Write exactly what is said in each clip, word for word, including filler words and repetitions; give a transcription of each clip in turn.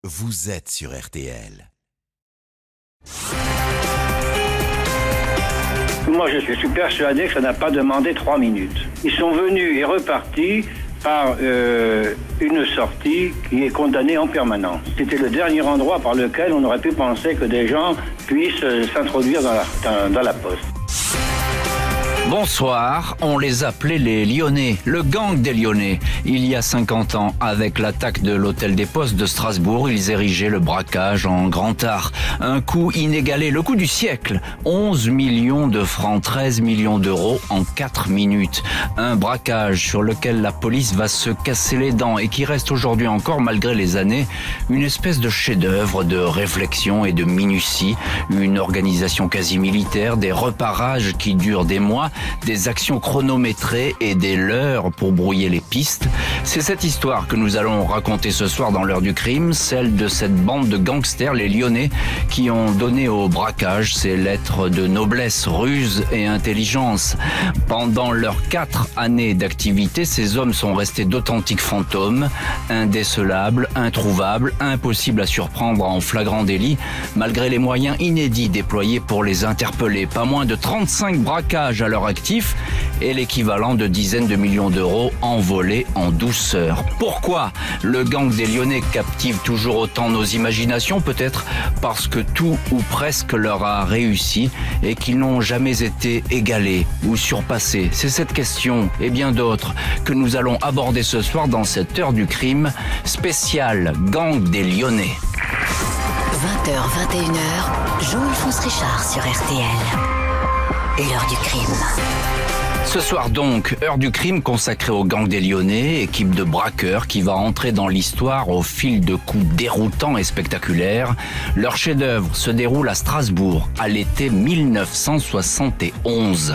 vous êtes sur R T L. Moi, je suis persuadé que ça n'a pas demandé trois minutes. Ils sont venus et repartis par euh, une sortie qui est condamnée en permanence. C'était le dernier endroit par lequel on aurait pu penser que des gens puissent euh, s'introduire dans la, dans, dans la poste. Bonsoir, on les appelait les Lyonnais, le gang des Lyonnais. Il y a cinquante ans, avec l'attaque de l'hôtel des Postes de Strasbourg, ils érigeaient le braquage en grand art. Un coup inégalé, le coup du siècle. onze millions de francs, treize millions d'euros en quatre minutes. Un braquage sur lequel la police va se casser les dents et qui reste aujourd'hui encore, malgré les années, une espèce de chef-d'œuvre de réflexion et de minutie. Une organisation quasi militaire, des reparages qui durent des mois, des actions chronométrées et des leurres pour brouiller les pistes. C'est cette histoire que nous allons raconter ce soir dans l'heure du crime, celle de cette bande de gangsters, les Lyonnais, qui ont donné au braquage ces lettres de noblesse, ruse et intelligence. Pendant leurs quatre années d'activité, ces hommes sont restés d'authentiques fantômes, indécelables, introuvables, impossibles à surprendre en flagrant délit, malgré les moyens inédits déployés pour les interpeller. Pas moins de trente-cinq braquages à leur actif et l'équivalent de dizaines de millions d'euros envolés en douceur. Pourquoi le gang des Lyonnais captive toujours autant nos imaginations? Peut-être parce que tout ou presque leur a réussi et qu'ils n'ont jamais été égalés ou surpassés. C'est cette question et bien d'autres que nous allons aborder ce soir dans cette heure du crime spéciale gang des Lyonnais. vingt heures vingt et une heures, Jean-Alphonse Richard sur R T L. L'heure du crime. Ce soir donc, heure du crime consacrée au gang des Lyonnais, équipe de braqueurs qui va entrer dans l'histoire au fil de coups déroutants et spectaculaires. Leur chef-d'œuvre se déroule à Strasbourg, à l'été mille neuf cent soixante et onze.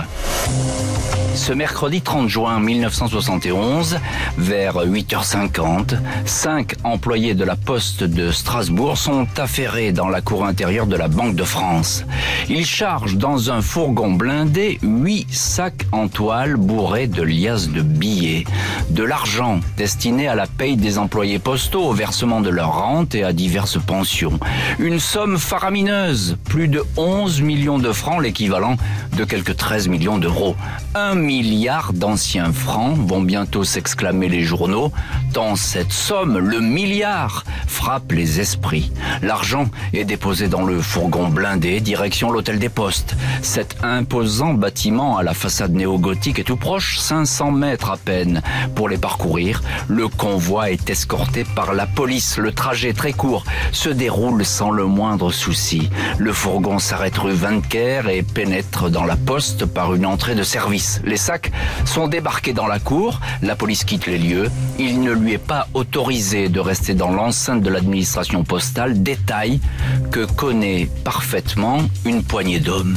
Ce mercredi trente juin mille neuf cent soixante et onze, vers huit heures cinquante, cinq employés de la poste de Strasbourg sont affairés dans la cour intérieure de la Banque de France. Ils chargent dans un fourgon blindé huit sacs en toile bourrés de liasses de billets, de l'argent destiné à la paye des employés postaux, au versement de leur rente et à diverses pensions. Une somme faramineuse, plus de onze millions de francs, l'équivalent de quelques treize millions d'euros. Un milliard d'anciens francs, vont bientôt s'exclamer les journaux, tant cette somme, le milliard, frappe les esprits. L'argent est déposé dans le fourgon blindé, direction l'hôtel des Postes. Cet imposant bâtiment à la façade néo-gothique est tout proche, cinq cents mètres à peine. Pour les parcourir, le convoi est escorté par la police. Le trajet très court se déroule sans le moindre souci. Le fourgon s'arrête rue Vannecaire et pénètre dans la poste par une entrée de service. Les sacs sont débarqués dans la cour, la police quitte les lieux. Il ne lui est pas autorisé de rester dans l'enceinte de l'administration postale, détail que connaît parfaitement une poignée d'hommes.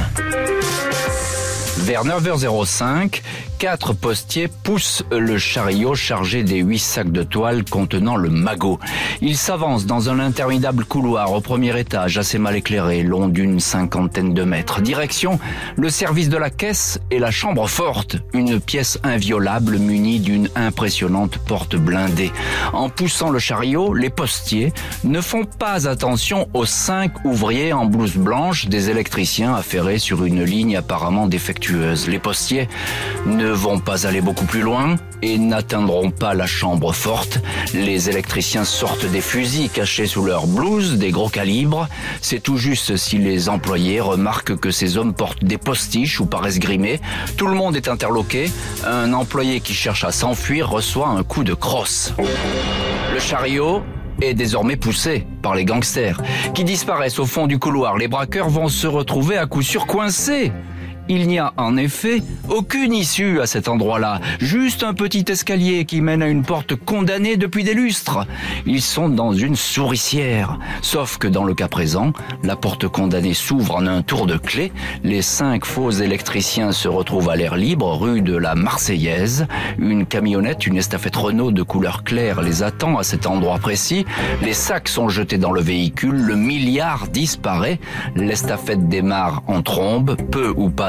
Vers neuf heures cinq, quatre postiers poussent le chariot chargé des huit sacs de toile contenant le magot. Ils s'avancent dans un interminable couloir au premier étage, assez mal éclairé, long d'une cinquantaine de mètres. Direction, le service de la caisse et la chambre forte, une pièce inviolable munie d'une impressionnante porte blindée. En poussant le chariot, les postiers ne font pas attention aux cinq ouvriers en blouse blanche, des électriciens affairés sur une ligne apparemment défectueuse. Les postiers ne vont pas aller beaucoup plus loin et n'atteindront pas la chambre forte. Les électriciens sortent des fusils cachés sous leur blouse, des gros calibres. C'est tout juste si les employés remarquent que ces hommes portent des postiches ou paraissent grimés. Tout le monde est interloqué. Un employé qui cherche à s'enfuir reçoit un coup de crosse. Le chariot est désormais poussé par les gangsters qui disparaissent au fond du couloir. Les braqueurs vont se retrouver à coup sûr coincés. Il n'y a en effet aucune issue à cet endroit-là, juste un petit escalier qui mène à une porte condamnée depuis des lustres. Ils sont dans une souricière, sauf que dans le cas présent, la porte condamnée s'ouvre en un tour de clé. Les cinq faux électriciens se retrouvent à l'air libre, rue de la Marseillaise. Une camionnette, une estafette Renault de couleur claire les attend à cet endroit précis. Les sacs sont jetés dans le véhicule, le milliard disparaît. L'estafette démarre en trombe, peu ou pas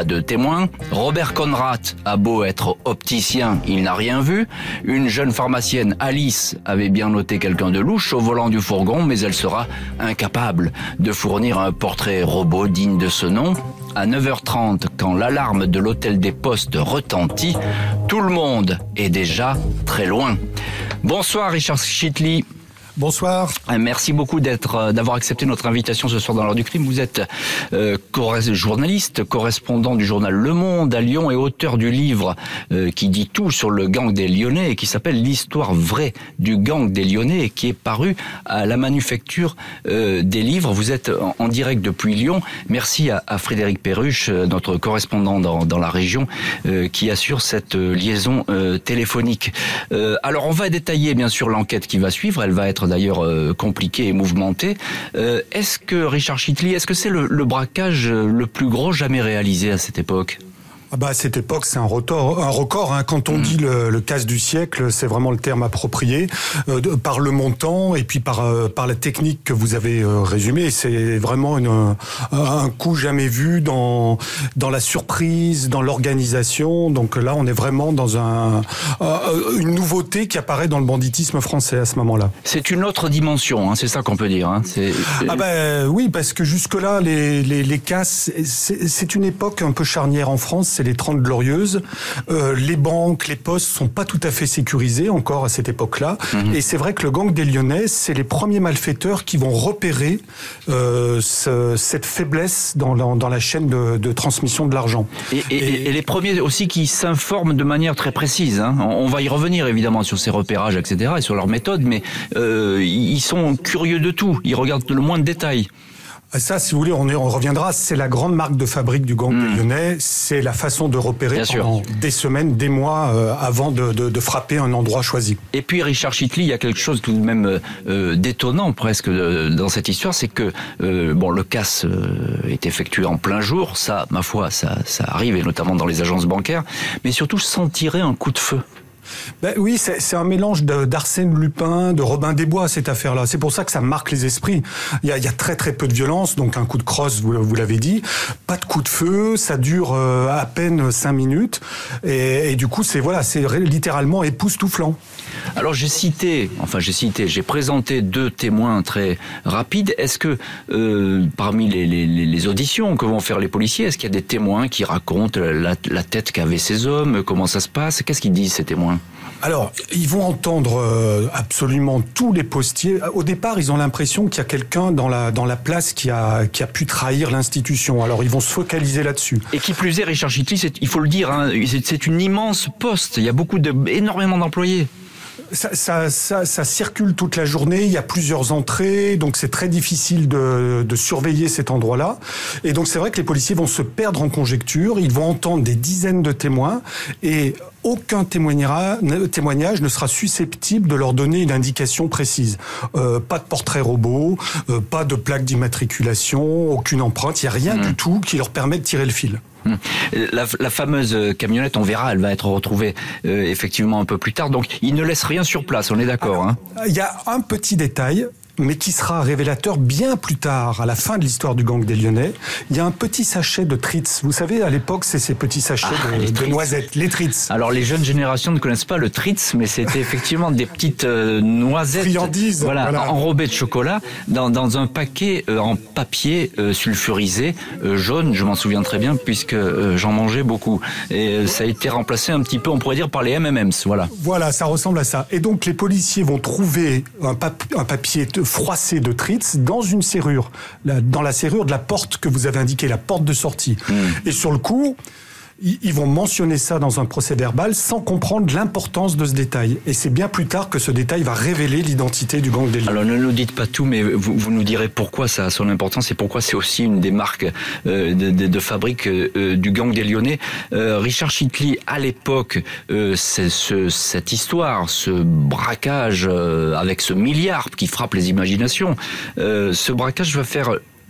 de témoins. Robert Conrad a beau être opticien, il n'a rien vu. Une jeune pharmacienne, Alice, avait bien noté quelqu'un de louche au volant du fourgon, mais elle sera incapable de fournir un portrait robot digne de ce nom. À neuf heures trente, quand l'alarme de l'hôtel des Postes retentit, tout le monde est déjà très loin. Bonsoir Richard Chitli. Bonsoir. Merci beaucoup d'être, d'avoir accepté notre invitation ce soir dans l'heure du crime. Vous êtes euh, journaliste, correspondant du journal Le Monde à Lyon et auteur du livre euh, qui dit tout sur le gang des Lyonnais et qui s'appelle L'histoire vraie du gang des Lyonnais et qui est paru à la Manufacture euh, des livres. Vous êtes en, en direct depuis Lyon. Merci à, à Frédéric Perruche, notre correspondant dans, dans la région, euh, qui assure cette liaison euh, téléphonique. Euh, alors on va détailler bien sûr l'enquête qui va suivre. Elle va être d'ailleurs euh, compliqué et mouvementé. Euh, est-ce que, Richard Chitli, est-ce que c'est le, le braquage le plus gros jamais réalisé à cette époque ? Ah bah à cette époque, c'est un record. Un record hein. Quand on mmh. dit le, le casse du siècle, c'est vraiment le terme approprié euh, de, par le montant et puis par euh, par la technique que vous avez euh, résumée. C'est vraiment une, un, un coup jamais vu dans dans la surprise, dans l'organisation. Donc là, on est vraiment dans un euh, une nouveauté qui apparaît dans le banditisme français à ce moment-là. C'est une autre dimension, hein, c'est ça qu'on peut dire. Hein. C'est... Ah ben bah, oui, parce que jusque-là, les les, les casses, c'est, c'est une époque un peu charnière en France. C'est les Trente Glorieuses. Euh, les banques, les postes sont pas tout à fait sécurisés encore à cette époque-là. Mmh. Et c'est vrai que le gang des Lyonnais, c'est les premiers malfaiteurs qui vont repérer euh, ce, cette faiblesse dans, dans, dans la chaîne de, de transmission de l'argent. Et, et, et, et les premiers aussi qui s'informent de manière très précise. Hein. On va y revenir évidemment sur ces repérages, et cetera, et sur leurs méthodes, mais euh, ils sont curieux de tout. Ils regardent le moins de détails. Ça, si vous voulez, on, est, on reviendra. C'est la grande marque de fabrique du gang mmh. des Lyonnais. C'est la façon de repérer Bien pendant sûr. des semaines, des mois euh, avant de, de, de frapper un endroit choisi. Et puis, Richard Chitli, il y a quelque chose tout de même euh, d'étonnant presque euh, dans cette histoire, c'est que euh, bon, le casse euh, est effectué en plein jour. Ça, ma foi, ça, ça arrive, et notamment dans les agences bancaires, mais surtout sans tirer un coup de feu. Ben oui, c'est, c'est un mélange de, d'Arsène Lupin, de Robin des Bois, cette affaire-là. C'est pour ça que ça marque les esprits. Il y a, il y a très très peu de violence, donc un coup de crosse, vous, vous l'avez dit. Pas de coup de feu, ça dure euh, à peine cinq minutes. Et, et du coup, c'est voilà, c'est littéralement époustouflant. Alors j'ai cité, enfin j'ai cité, j'ai présenté deux témoins très rapides. Est-ce que euh, parmi les, les, les auditions que vont faire les policiers, est-ce qu'il y a des témoins qui racontent la, la tête qu'avaient ces hommes, comment ça se passe ? Qu'est-ce qu'ils disent ces témoins ? Alors, ils vont entendre euh, absolument tous les postiers. Au départ, ils ont l'impression qu'il y a quelqu'un dans la dans la place qui a qui a pu trahir l'institution. Alors, ils vont se focaliser là-dessus. Et qui plus est, Richard Chitli, c'est, il faut le dire, hein, c'est, c'est une immense poste. Il y a beaucoup de énormément d'employés. Ça, ça, ça, ça circule toute la journée. Il y a plusieurs entrées, donc c'est très difficile de, de surveiller cet endroit-là. Et donc c'est vrai que les policiers vont se perdre en conjecture. Ils vont entendre des dizaines de témoins et aucun témoignage ne sera susceptible de leur donner une indication précise. Euh, pas de portrait robot, euh, pas de plaque d'immatriculation, aucune empreinte. Il n'y a rien mmh. du tout qui leur permet de tirer le fil. La, la fameuse camionnette, on verra, elle va être retrouvée euh, effectivement un peu plus tard. Donc, ils ne laissent rien sur place, on est d'accord. Alors, hein. Il y a un petit détail, mais qui sera révélateur bien plus tard, à la fin de l'histoire du gang des Lyonnais. Il y a un petit sachet de Tritz. Vous savez, à l'époque, c'est ces petits sachets ah, de, de noisettes, les Tritz. Alors, les jeunes générations ne connaissent pas le Tritz, mais c'était effectivement des petites euh, noisettes, friandises, voilà, voilà, enrobées de chocolat, dans, dans un paquet euh, en papier euh, sulfurisé, euh, jaune, je m'en souviens très bien, puisque euh, j'en mangeais beaucoup. Et euh, ça a été remplacé un petit peu, on pourrait dire, par les M and M's, voilà. Voilà, ça ressemble à ça. Et donc, les policiers vont trouver un, pap- un papier froissé de Tritz dans une serrure, dans la serrure de la porte que vous avez indiquée, la porte de sortie. Mmh. Et sur le coup, ils vont mentionner ça dans un procès verbal sans comprendre l'importance de ce détail. Et c'est bien plus tard que ce détail va révéler l'identité du gang des Lyonnais. Alors ne nous dites pas tout, mais vous, vous nous direz pourquoi ça a son importance et pourquoi c'est aussi une des marques euh, de, de, de fabrique euh, du gang des Lyonnais. Euh, Richard Chitli, à l'époque, euh, c'est ce, cette histoire, ce braquage euh, avec ce milliard qui frappe les imaginations, euh, ce braquage va faire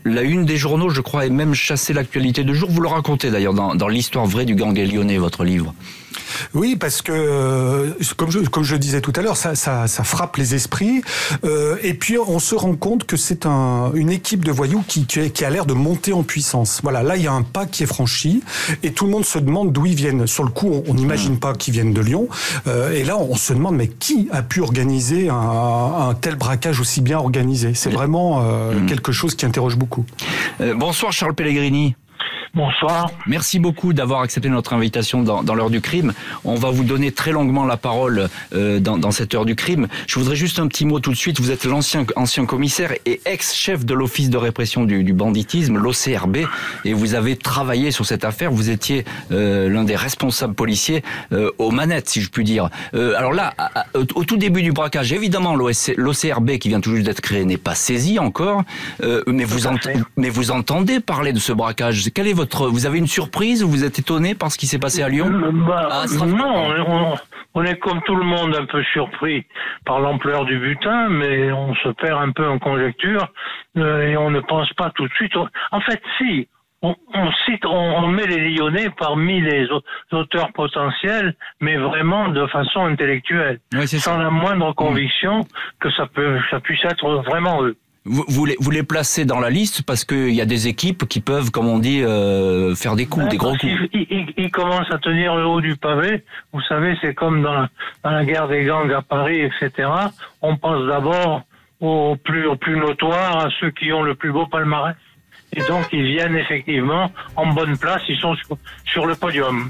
la une des journaux, je crois, et même chassé l'actualité de jour. Vous le racontez d'ailleurs dans, dans l'histoire vraie du gang des Lyonnais, votre livre. Oui, parce que euh, comme je comme je le disais tout à l'heure, ça ça ça frappe les esprits. Euh, et puis on se rend compte que c'est un une équipe de voyous qui qui, qui a l'air de monter en puissance. Voilà, là il y a un pas qui est franchi et tout le monde se demande d'où ils viennent. Sur le coup, on n'imagine pas qu'ils viennent de Lyon. Euh, et là, on se demande mais qui a pu organiser un, un tel braquage aussi bien organisé. C'est vraiment euh, mmh. quelque chose qui interroge beaucoup. Euh, bonsoir Charles Pellegrini. Bonsoir. Merci beaucoup d'avoir accepté notre invitation dans, dans l'heure du crime. On va vous donner très longuement la parole euh, dans, dans cette heure du crime. Je voudrais juste un petit mot tout de suite. Vous êtes l'ancien ancien commissaire et ex-chef de l'Office de répression du, du banditisme, l'O C R B, et vous avez travaillé sur cette affaire. Vous étiez euh, l'un des responsables policiers euh, aux manettes, si je puis dire. Euh, alors là, à, à, au tout début du braquage, évidemment, l'O C R B qui vient tout juste d'être créé n'est pas saisi encore, euh, mais, vous ent- mais vous entendez parler de ce braquage. Quel est votre Vous avez une surprise ou vous êtes étonné par ce qui s'est passé à Lyon? bah, ah, Non, on, on est comme tout le monde un peu surpris par l'ampleur du butin, mais on se perd un peu en conjecture euh, et on ne pense pas tout de suite. En fait, si, on, on cite, on, on met les Lyonnais parmi les auteurs potentiels, mais vraiment de façon intellectuelle, oui, sans ça. la moindre conviction que ça peut, ça puisse être vraiment eux. Vous, vous, les, vous les placez dans la liste parce qu'il y a des équipes qui peuvent, comme on dit, euh, faire des coups, ouais, des gros coups. Ils, ils, ils commencent à tenir le haut du pavé. Vous savez, c'est comme dans la, dans la guerre des gangs à Paris, et cetera. On pense d'abord aux plus, aux plus notoires, à ceux qui ont le plus beau palmarès. Et donc, ils viennent effectivement en bonne place. Ils sont sur, sur le podium.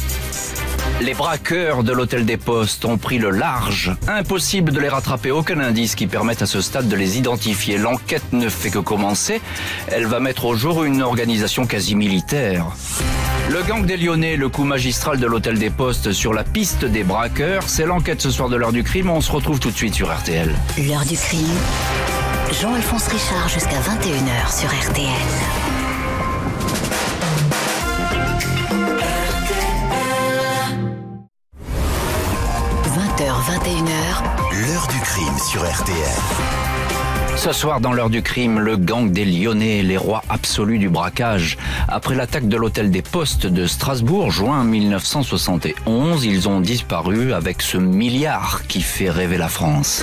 Les braqueurs de l'hôtel des Postes ont pris le large. Impossible de les rattraper, aucun indice qui permette à ce stade de les identifier. L'enquête ne fait que commencer. Elle va mettre au jour une organisation quasi militaire. Le gang des Lyonnais, le coup magistral de l'hôtel des Postes sur la piste des braqueurs. C'est l'enquête ce soir de l'heure du crime. On se retrouve tout de suite sur R T L. L'heure du crime. Jean-Alphonse Richard jusqu'à vingt et une heures sur R T L. vingt heures, vingt et une heures. L'heure du crime sur R T L. Ce soir, dans l'heure du crime, le gang des Lyonnais, les rois absolus du braquage. Après l'attaque de l'hôtel des Postes de Strasbourg, juin mille neuf cent soixante et onze, ils ont disparu avec ce milliard qui fait rêver la France.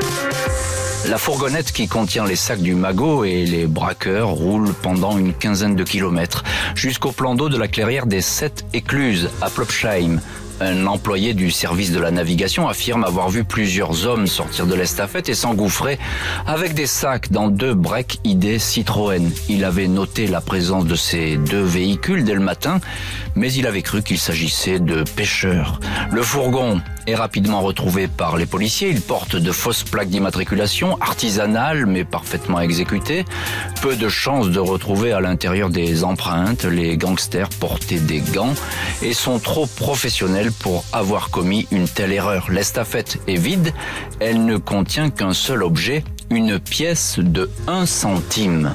La fourgonnette qui contient les sacs du magot et les braqueurs roule pendant une quinzaine de kilomètres jusqu'au plan d'eau de la clairière des Sept Écluses à Plopsheim. Un employé du service de la navigation affirme avoir vu plusieurs hommes sortir de l'estafette et s'engouffrer avec des sacs dans deux breaks I D Citroën. Il avait noté la présence de ces deux véhicules dès le matin, mais il avait cru qu'il s'agissait de pêcheurs. Le fourgon est rapidement retrouvé par les policiers. Il porte de fausses plaques d'immatriculation, artisanales mais parfaitement exécutées. Peu de chances de retrouver à l'intérieur des empreintes. Les gangsters portaient des gants et sont trop professionnels pour avoir commis une telle erreur. L'estafette est vide. Elle ne contient qu'un seul objet, une pièce de un centime.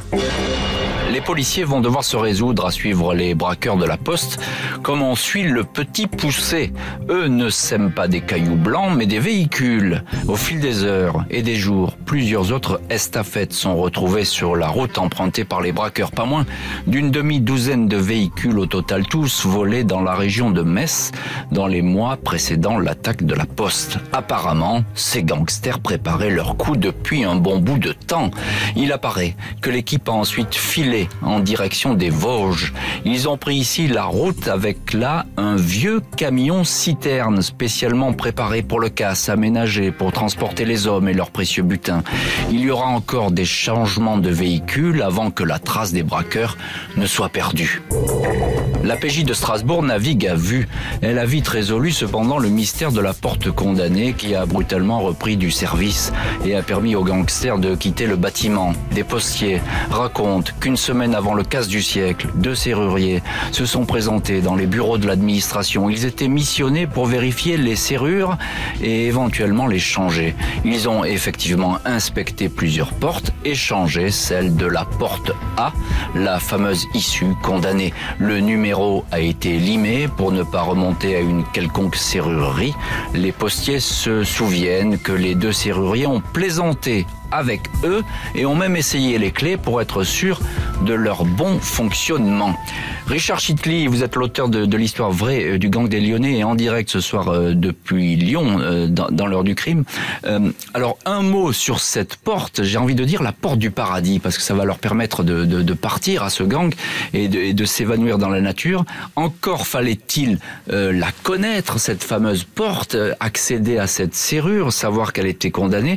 Les policiers vont devoir se résoudre à suivre les braqueurs de la Poste comme on suit le petit poussé. Eux ne sèment pas des cailloux blancs mais des véhicules. Au fil des heures et des jours, plusieurs autres estafettes sont retrouvées sur la route empruntée par les braqueurs. Pas moins d'une demi-douzaine de véhicules au total, tous volés dans la région de Metz dans les mois précédant l'attaque de la Poste. Apparemment, ces gangsters préparaient leur coup depuis un bon bout de temps. Il apparaît que l'équipe a ensuite filé en direction des Vosges. Ils ont pris ici la route avec là un vieux camion citerne spécialement préparé pour le casse, aménagé pour transporter les hommes et leurs précieux butins. Il y aura encore des changements de véhicules avant que la trace des braqueurs ne soit perdue. La P J de Strasbourg navigue à vue. Elle a vite résolu cependant le mystère de la porte condamnée qui a brutalement repris du service et a permis aux gangsters de quitter le bâtiment. Des postiers racontent qu'une semaine avant le casse du siècle, deux serruriers se sont présentés dans les bureaux de l'administration. Ils étaient missionnés pour vérifier les serrures et éventuellement les changer. Ils ont effectivement inspecté plusieurs portes et changé celle de la porte A, la fameuse issue condamnée. Le numéro a été limé pour ne pas remonter à une quelconque serrurerie. Les postiers se souviennent que les deux serruriers ont plaisanté avec eux et ont même essayé les clés pour être sûrs de leur bon fonctionnement. Richard Chitli, vous êtes l'auteur de, de l'histoire vraie du gang des Lyonnais et en direct ce soir euh, depuis Lyon, euh, dans, dans l'heure du crime. Euh, alors, un mot sur cette porte, j'ai envie de dire la porte du paradis, parce que ça va leur permettre de, de, de partir à ce gang et de, et de s'évanouir dans la nature. Encore fallait-il euh, la connaître, cette fameuse porte, euh, accéder à cette serrure, savoir qu'elle était condamnée.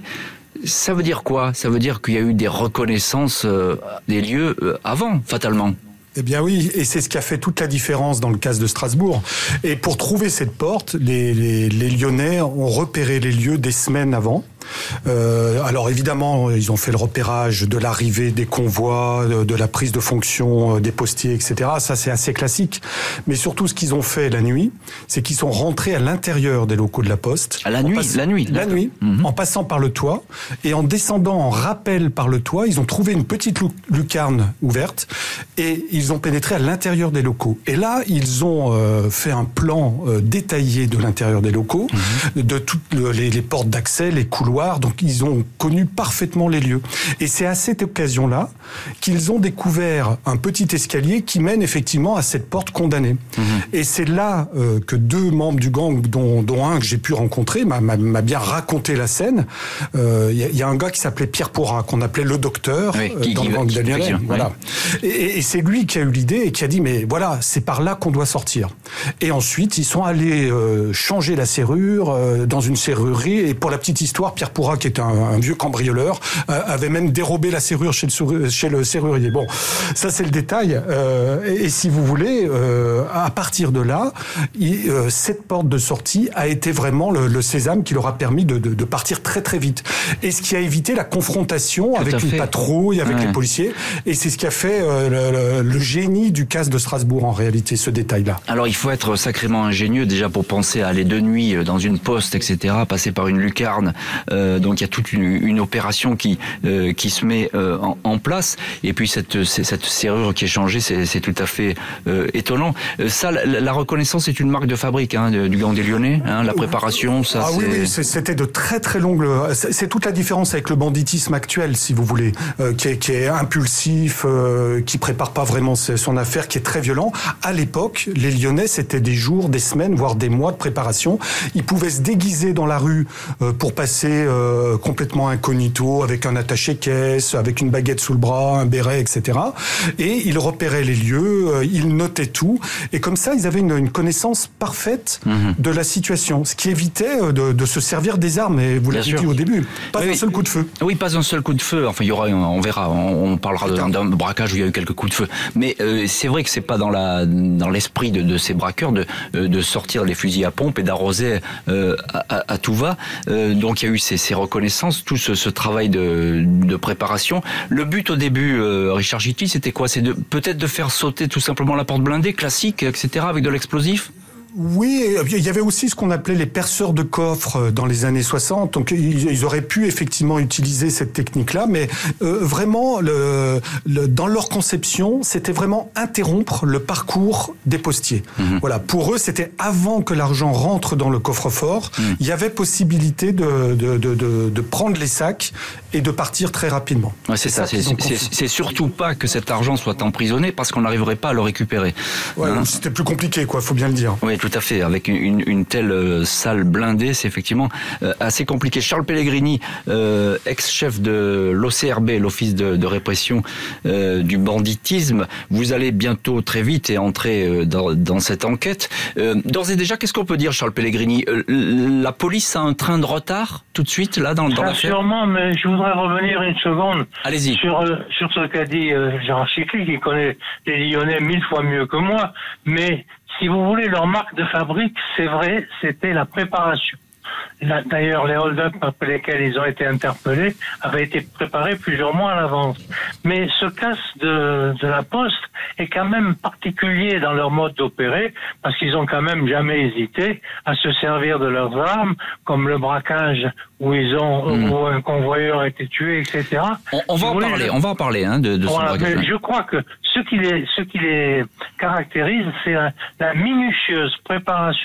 Ça veut dire quoi? Ça veut dire qu'il y a eu des reconnaissances euh, des lieux euh, avant, fatalement. Eh bien oui, et c'est ce qui a fait toute la différence dans le cas de Strasbourg. Et pour trouver cette porte, les, les, les Lyonnais ont repéré les lieux des semaines avant. Euh, alors évidemment, ils ont fait le repérage de l'arrivée des convois, de, de la prise de fonction des postiers, et cetera. Ça, c'est assez classique. Mais surtout, ce qu'ils ont fait la nuit, c'est qu'ils sont rentrés à l'intérieur des locaux de la Poste. À la nuit, passe... la nuit, la nuit, mmh. en passant par le toit et en descendant en rappel par le toit, ils ont trouvé une petite lucarne ouverte et ils ont pénétré à l'intérieur des locaux. Et là, ils ont euh, fait un plan euh, détaillé de l'intérieur des locaux, mmh. de toutes le, les, les portes d'accès, les couloirs. Donc ils ont connu parfaitement les lieux. Et c'est à cette occasion-là qu'ils ont découvert un petit escalier qui mène effectivement à cette porte condamnée. Mmh. Et c'est là euh, que deux membres du gang, dont, dont un que j'ai pu rencontrer, m'a, m'a, m'a bien raconté la scène. Il euh, y, y a un gars qui s'appelait Pierre Pourra, qu'on appelait le docteur, oui, qui, euh, dans qui, le gang des Lyonnais. Voilà. Oui. Et, et c'est lui qui a eu l'idée et qui a dit, mais voilà, c'est par là qu'on doit sortir. Et ensuite, ils sont allés euh, changer la serrure euh, dans une serrurerie. Et pour la petite histoire, Pierre Pourra, qui est un, un vieux cambrioleur, euh, avait même dérobé la serrure chez le, chez le serrurier. Bon, ça c'est le détail. Euh, et, et si vous voulez, euh, à partir de là, il, euh, cette porte de sortie a été vraiment le, le sésame qui leur a permis de, de, de partir très très vite. Et ce qui a évité la confrontation Tout avec une patrouille, avec ouais. les policiers. Et c'est ce qui a fait euh, le, le génie du casse de Strasbourg en réalité, ce détail-là. Alors il faut être sacrément ingénieux déjà pour penser à aller de nuit dans une poste, et cetera, passer par une lucarne. Euh, donc il y a toute une, une opération qui euh, qui se met euh, en, en place. Et puis cette cette serrure qui est changée, c'est, c'est tout à fait euh, étonnant. Euh, ça, la, la reconnaissance est une marque de fabrique hein, du gang des Lyonnais. Hein, la préparation, ça. Ah c'est... oui, oui, c'était de très très longues. C'est, c'est toute la différence avec le banditisme actuel, si vous voulez, euh, qui est qui est impulsif, euh, qui prépare pas vraiment son affaire, qui est très violent. À l'époque, les Lyonnais, c'était des jours, des semaines, voire des mois de préparation. Ils pouvaient se déguiser dans la rue euh, pour passer euh, complètement incognito, avec un attaché-caisse, avec une baguette sous le bras, un béret, et cetera. Et ils repéraient les lieux, euh, ils notaient tout. Et comme ça, ils avaient une, une connaissance parfaite mmh. de la situation, ce qui évitait de, de se servir des armes. Et vous l'avez dit au début, pas oui, un seul coup de feu. Oui, pas un seul coup de feu. Enfin, il y aura, on verra, on, on parlera d'un, d'un braquage où il y a eu quelques coups de feu. Mais euh, c'est vrai que c'est pas dans la dans l'esprit de, de ces braqueurs de de sortir les fusils à pompe et d'arroser euh, à, à tout va. Euh, donc il y a eu ces, ces reconnaissances, tout ce, ce travail de, de préparation. Le but au début, euh, Richard Chitli, c'était quoi? C'est de peut-être de faire sauter tout simplement la porte blindée classique, et cetera, avec de l'explosif. Oui, il y avait aussi ce qu'on appelait les perceurs de coffres dans les années soixante. Donc, ils auraient pu effectivement utiliser cette technique-là, mais euh, vraiment, le, le, dans leur conception, c'était vraiment interrompre le parcours des postiers. Mmh. Voilà, pour eux, c'était avant que l'argent rentre dans le coffre-fort, mmh. il y avait possibilité de, de, de, de, de prendre les sacs et de partir très rapidement. Ouais, c'est, c'est ça. ça c'est, c'est, c'est surtout pas que cet argent soit emprisonné, parce qu'on n'arriverait pas à le récupérer. Ouais, hein? C'était plus compliqué, quoi. Faut bien le dire. Oui. Tout à fait, avec une, une telle euh, salle blindée, c'est effectivement euh, assez compliqué. Charles Pellegrini, euh, ex-chef de l'O C R B, l'Office de, de répression euh, du banditisme, vous allez bientôt très vite et entrer euh, dans, dans cette enquête. Euh, d'ores et déjà, qu'est-ce qu'on peut dire, Charles Pellegrini? euh, La police a un train de retard tout de suite là dans, dans l'affaire? Sûrement, mais je voudrais revenir une seconde. Allez-y. Sur, euh, sur ce qu'a dit euh, Jean Chitli, qui connaît les Lyonnais mille fois mieux que moi, mais si vous voulez, leur marque de fabrique, c'est vrai, c'était la préparation. D'ailleurs, les hold-up après lesquels ils ont été interpellés avaient été préparés plusieurs mois à l'avance. Mais ce casse de, de la Poste est quand même particulier dans leur mode d'opérer, parce qu'ils ont quand même jamais hésité à se servir de leurs armes, comme le braquage où ils ont mmh. où un convoyeur a été tué, et cetera. On, on va en voulez, parler, je... on va en parler hein, de, de voilà, ce braquage. Je crois que ce qui les ce qui les caractérise, c'est la, la minutieuse préparation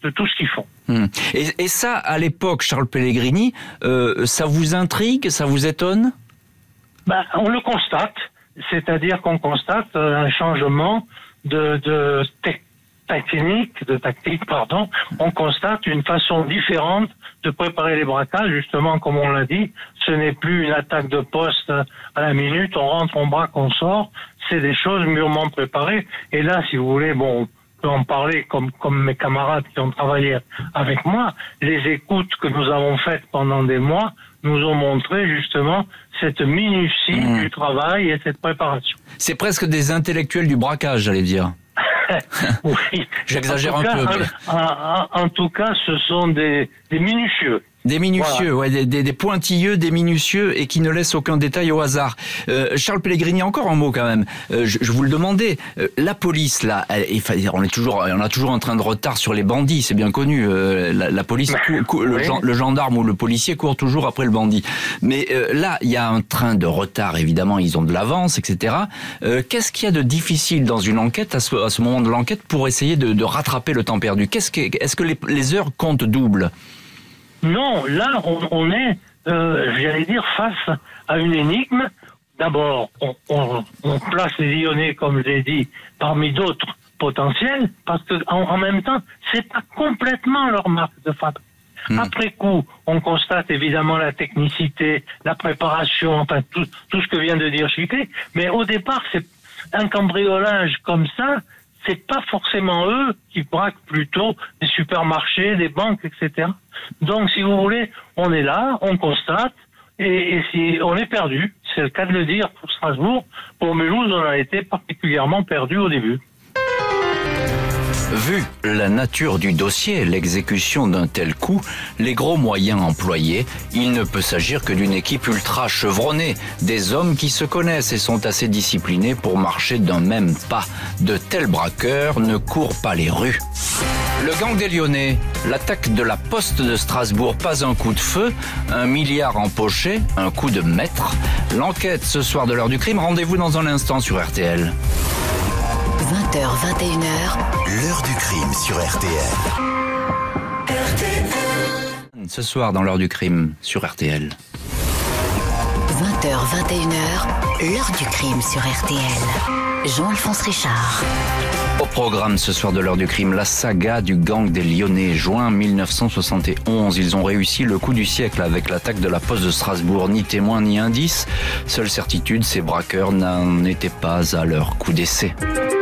de tout ce qu'ils font. Hum. Et, et ça, à l'époque, Charles Pellegrini, euh, ça vous intrigue, ça vous étonne ? Ben, on le constate, c'est-à-dire qu'on constate un changement de, de technique. Technique, de tactique, pardon, on constate une façon différente de préparer les braquages, justement, comme on l'a dit, ce n'est plus une attaque de poste à la minute, on rentre, on braque, on sort, c'est des choses mûrement préparées, et là, si vous voulez, bon, on peut en parler comme, comme mes camarades qui ont travaillé avec moi, les écoutes que nous avons faites pendant des mois nous ont montré, justement, cette minutie mmh. du travail et cette préparation. C'est presque des intellectuels du braquage, j'allais dire. Oui. J'exagère un cas, peu. Mais... En, en, en tout cas, ce sont des, des minutieux. Des minutieux, voilà. ouais, des, des, des pointilleux, des minutieux et qui ne laissent aucun détail au hasard. Euh, Charles Pellegrini, encore un mot quand même. Euh, je, je vous le demandais. Euh, la police, là, elle, elle, on est toujours, on a toujours un train de retard sur les bandits, c'est bien connu. Euh, la, la police, cou, cou, oui. le, le gendarme ou le policier court toujours après le bandit. Mais euh, là, il y a un train de retard. Évidemment, ils ont de l'avance, et cetera. Euh, qu'est-ce qu'il y a de difficile dans une enquête à ce, à ce moment de l'enquête pour essayer de, de rattraper le temps perdu ? Qu'est-ce que, est-ce que les, les heures comptent double ? Non, là, on, on est, euh, j'allais dire, face à une énigme. D'abord, on, on, on place les Lyonnais, comme je l'ai dit, parmi d'autres potentiels, parce que en, en même temps, c'est pas complètement leur marque de fabrique. Mmh. Après coup, on constate évidemment la technicité, la préparation, enfin tout, tout ce que vient de dire Chiquet, mais au départ, c'est un cambriolage comme ça. C'est pas forcément eux qui braquent plutôt des supermarchés, des banques, et cetera. Donc, si vous voulez, on est là, on constate, et, et si on est perdu, c'est le cas de le dire pour Strasbourg. Pour Mulhouse, on a été particulièrement perdu au début. Vu la nature du dossier, l'exécution d'un tel coup, les gros moyens employés, il ne peut s'agir que d'une équipe ultra chevronnée, des hommes qui se connaissent et sont assez disciplinés pour marcher d'un même pas. De tels braqueurs ne courent pas les rues. Le gang des Lyonnais, l'attaque de la Poste de Strasbourg, pas un coup de feu, un milliard empoché, un coup de maître. L'enquête ce soir de l'heure du crime, rendez-vous dans un instant sur R T L. vingt heures, vingt et une heures. L'heure du crime sur R T L. R T L. Ce soir dans l'heure du crime sur R T L. vingt heures, vingt et une heures. L'heure du crime sur R T L. Jean-Alphonse Richard. Au programme ce soir de l'heure du crime, la saga du gang des Lyonnais. Juin mille neuf cent soixante et onze, ils ont réussi le coup du siècle avec l'attaque de la Poste de Strasbourg. Ni témoin ni indice. Seule certitude, ces braqueurs n'en étaient pas à leur coup d'essai.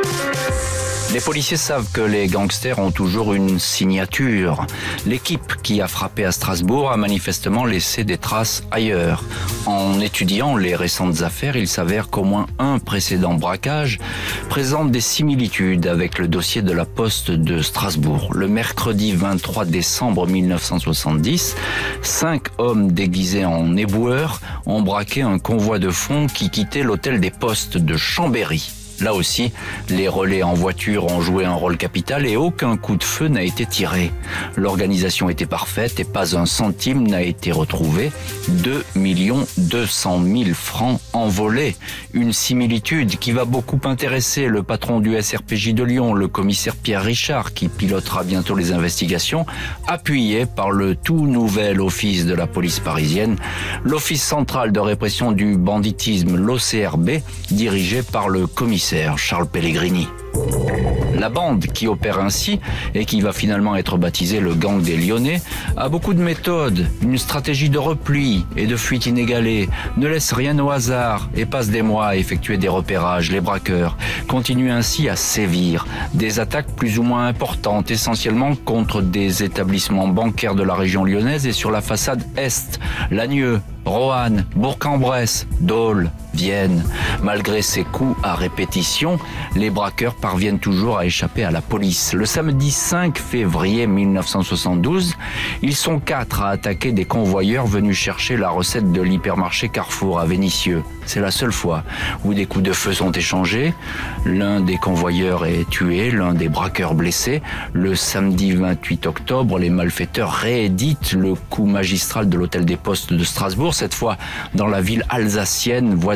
Les policiers savent que les gangsters ont toujours une signature. L'équipe qui a frappé à Strasbourg a manifestement laissé des traces ailleurs. En étudiant les récentes affaires, il s'avère qu'au moins un précédent braquage présente des similitudes avec le dossier de la Poste de Strasbourg. Le mercredi vingt-trois décembre mille neuf cent soixante-dix, cinq hommes déguisés en éboueurs ont braqué un convoi de fonds qui quittait l'hôtel des Postes de Chambéry. Là aussi, les relais en voiture ont joué un rôle capital et aucun coup de feu n'a été tiré. L'organisation était parfaite et pas un centime n'a été retrouvé. deux millions deux cent mille francs envolés. Une similitude qui va beaucoup intéresser le patron du S R P J de Lyon, le commissaire Pierre Richard, qui pilotera bientôt les investigations, appuyé par le tout nouvel office de la police parisienne, l'Office central de répression du banditisme, l'O C R B, dirigé par le commissaire Charles Pellegrini. La bande qui opère ainsi et qui va finalement être baptisée le gang des Lyonnais a beaucoup de méthodes, une stratégie de repli et de fuite inégalée, ne laisse rien au hasard et passe des mois à effectuer des repérages. Les braqueurs continuent ainsi à sévir. Des attaques plus ou moins importantes, essentiellement contre des établissements bancaires de la région lyonnaise et sur la façade est, Lagnieu, Roanne, Bourg-en-Bresse, Dole, Vienne. Malgré ces coups à répétition, les braqueurs parviennent toujours à échapper à la police. Le samedi cinq février mille neuf cent soixante-douze, ils sont quatre à attaquer des convoyeurs venus chercher la recette de l'hypermarché Carrefour à Vénissieux. C'est la seule fois où des coups de feu sont échangés. L'un des convoyeurs est tué, l'un des braqueurs blessé. Le samedi vingt-huit octobre, les malfaiteurs rééditent le coup magistral de l'hôtel des Postes de Strasbourg, cette fois dans la ville alsacienne voisine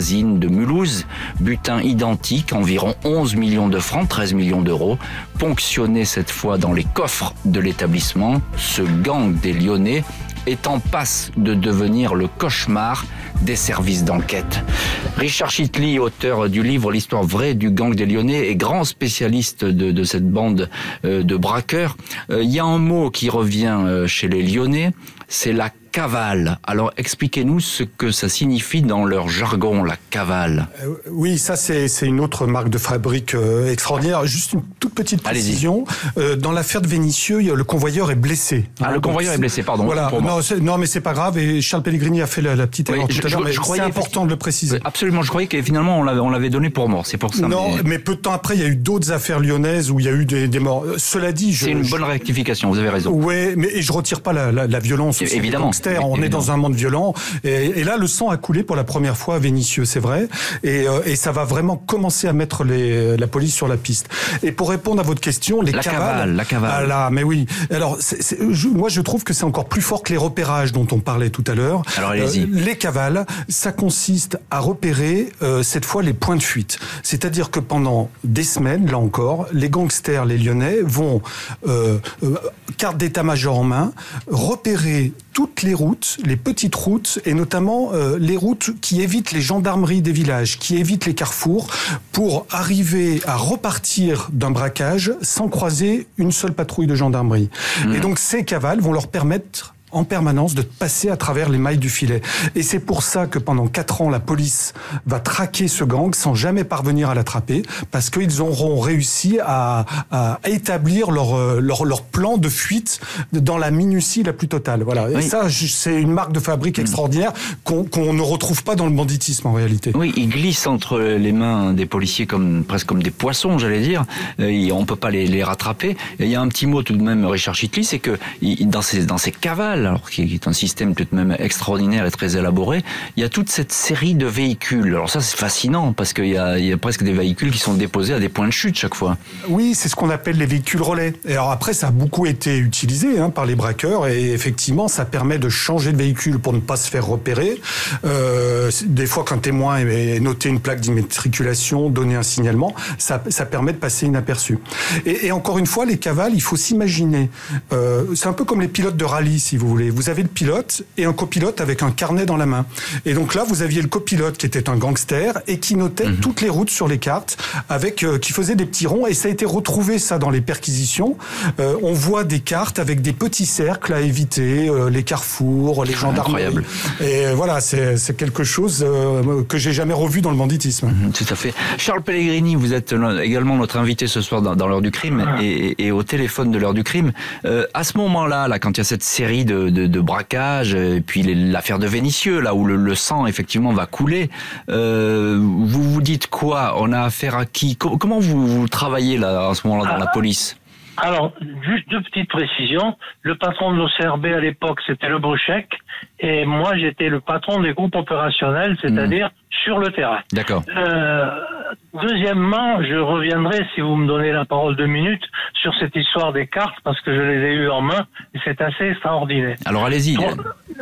voisine de Mulhouse. Butin identique, environ onze millions de francs, treize millions d'euros, ponctionnés cette fois dans les coffres de l'établissement. Ce gang des Lyonnais est en passe de devenir le cauchemar des services d'enquête. Richard Chitli, auteur du livre L'histoire vraie du gang des Lyonnais et grand spécialiste de, de cette bande euh, de braqueurs, il euh, y a un mot qui revient euh, chez les Lyonnais, c'est la cavale. Alors expliquez-nous ce que ça signifie dans leur jargon, la cavale. Euh, oui, ça c'est, c'est une autre marque de fabrique euh, extraordinaire. Juste une toute petite précision. Euh, dans l'affaire de Vénissieux, le convoyeur est blessé. Ah, hein, le convoyeur est blessé, pardon. Voilà. Pour non, c'est, non, mais c'est pas grave. Et Charles Pellegrini a fait la, la petite erreur oui, tout je, à l'heure. Je, mais je croyais, c'est important de le préciser. Absolument. Je croyais que finalement on l'avait, on l'avait donné pour mort. C'est pour ça. Non, mais... mais peu de temps après, il y a eu d'autres affaires lyonnaises où il y a eu des, des morts. Cela dit, je, c'est une je... bonne rectification. Vous avez raison. Ouais, mais et je retire pas la, la, la violence. Et, évidemment. Gangsters. On évidemment. est dans un monde violent. Et, et là, le sang a coulé pour la première fois à Vénissieux, c'est vrai. Et, euh, et ça va vraiment commencer à mettre les, la police sur la piste. Et pour répondre à votre question, les la cavales... cavale, la cavale. Ah là, mais oui. Alors, c'est, c'est, je, moi, je trouve que c'est encore plus fort que les repérages dont on parlait tout à l'heure. Alors, allez-y. Euh, les cavales, ça consiste à repérer, euh, cette fois, les points de fuite. C'est-à-dire que pendant des semaines, là encore, les gangsters, les Lyonnais, vont, euh, euh, carte d'état-major en main, repérer toutes les routes, les petites routes, et notamment euh, les routes qui évitent les gendarmeries des villages, qui évitent les carrefours, pour arriver à repartir d'un braquage sans croiser une seule patrouille de gendarmerie. Mmh. Et donc ces cavales vont leur permettre en permanence de passer à travers les mailles du filet. Et c'est pour ça que pendant quatre ans, la police va traquer ce gang sans jamais parvenir à l'attraper, parce qu'ils auront réussi à, à établir leur, leur, leur plan de fuite dans la minutie la plus totale. Voilà. Et oui. ça, c'est une marque de fabrique extraordinaire qu'on, qu'on ne retrouve pas dans le banditisme en réalité. Oui, ils glissent entre les mains des policiers comme, presque comme des poissons, j'allais dire. Et on ne peut pas les, les rattraper. Et il y a un petit mot tout de même, Richard Chitli, c'est que dans ces, dans ces cavales, alors qui est un système tout de même extraordinaire et très élaboré, il y a toute cette série de véhicules. Alors ça, c'est fascinant, parce qu'il y a, il y a presque des véhicules qui sont déposés à des points de chute chaque fois. Oui, c'est ce qu'on appelle les véhicules relais. Et alors après, ça a beaucoup été utilisé hein, par les braqueurs, et effectivement, ça permet de changer de véhicule pour ne pas se faire repérer. Euh, des fois, qu'un témoin ait noté une plaque d'immatriculation, donné un signalement, ça, ça permet de passer inaperçu. Et, et encore une fois, les cavales, il faut s'imaginer, euh, c'est un peu comme les pilotes de rallye, si vous voulez. Vous avez le pilote et un copilote avec un carnet dans la main. Et donc là, vous aviez le copilote qui était un gangster et qui notait mmh. toutes les routes sur les cartes, avec euh, qui faisait des petits ronds. Et ça a été retrouvé, ça, dans les perquisitions. Euh, on voit des cartes avec des petits cercles à éviter, euh, les carrefours, les gendarmeries. Incroyable. Et euh, voilà, c'est, c'est quelque chose euh, que j'ai jamais revu dans le banditisme. Mmh, tout à fait. Charles Pellegrini, vous êtes également notre invité ce soir dans, dans l'heure du crime et, et, et au téléphone de l'heure du crime. Euh, à ce moment-là, là, quand il y a cette série de, de, de braquages, et puis les, l'affaire de Vénissieux, là où le, le sang effectivement va couler, euh, vous vous dites quoi? On a affaire à qui? Comment vous, vous travaillez là à ce moment-là dans la police? Alors, juste deux petites précisions. Le patron de l'O C R B à l'époque, c'était Le Brochec, et moi, j'étais le patron des groupes opérationnels, c'est-à-dire mmh. sur le terrain. D'accord. Euh, deuxièmement, je reviendrai, si vous me donnez la parole deux minutes, sur cette histoire des cartes, parce que je les ai eues en main, et c'est assez extraordinaire. Alors, allez-y. Bon,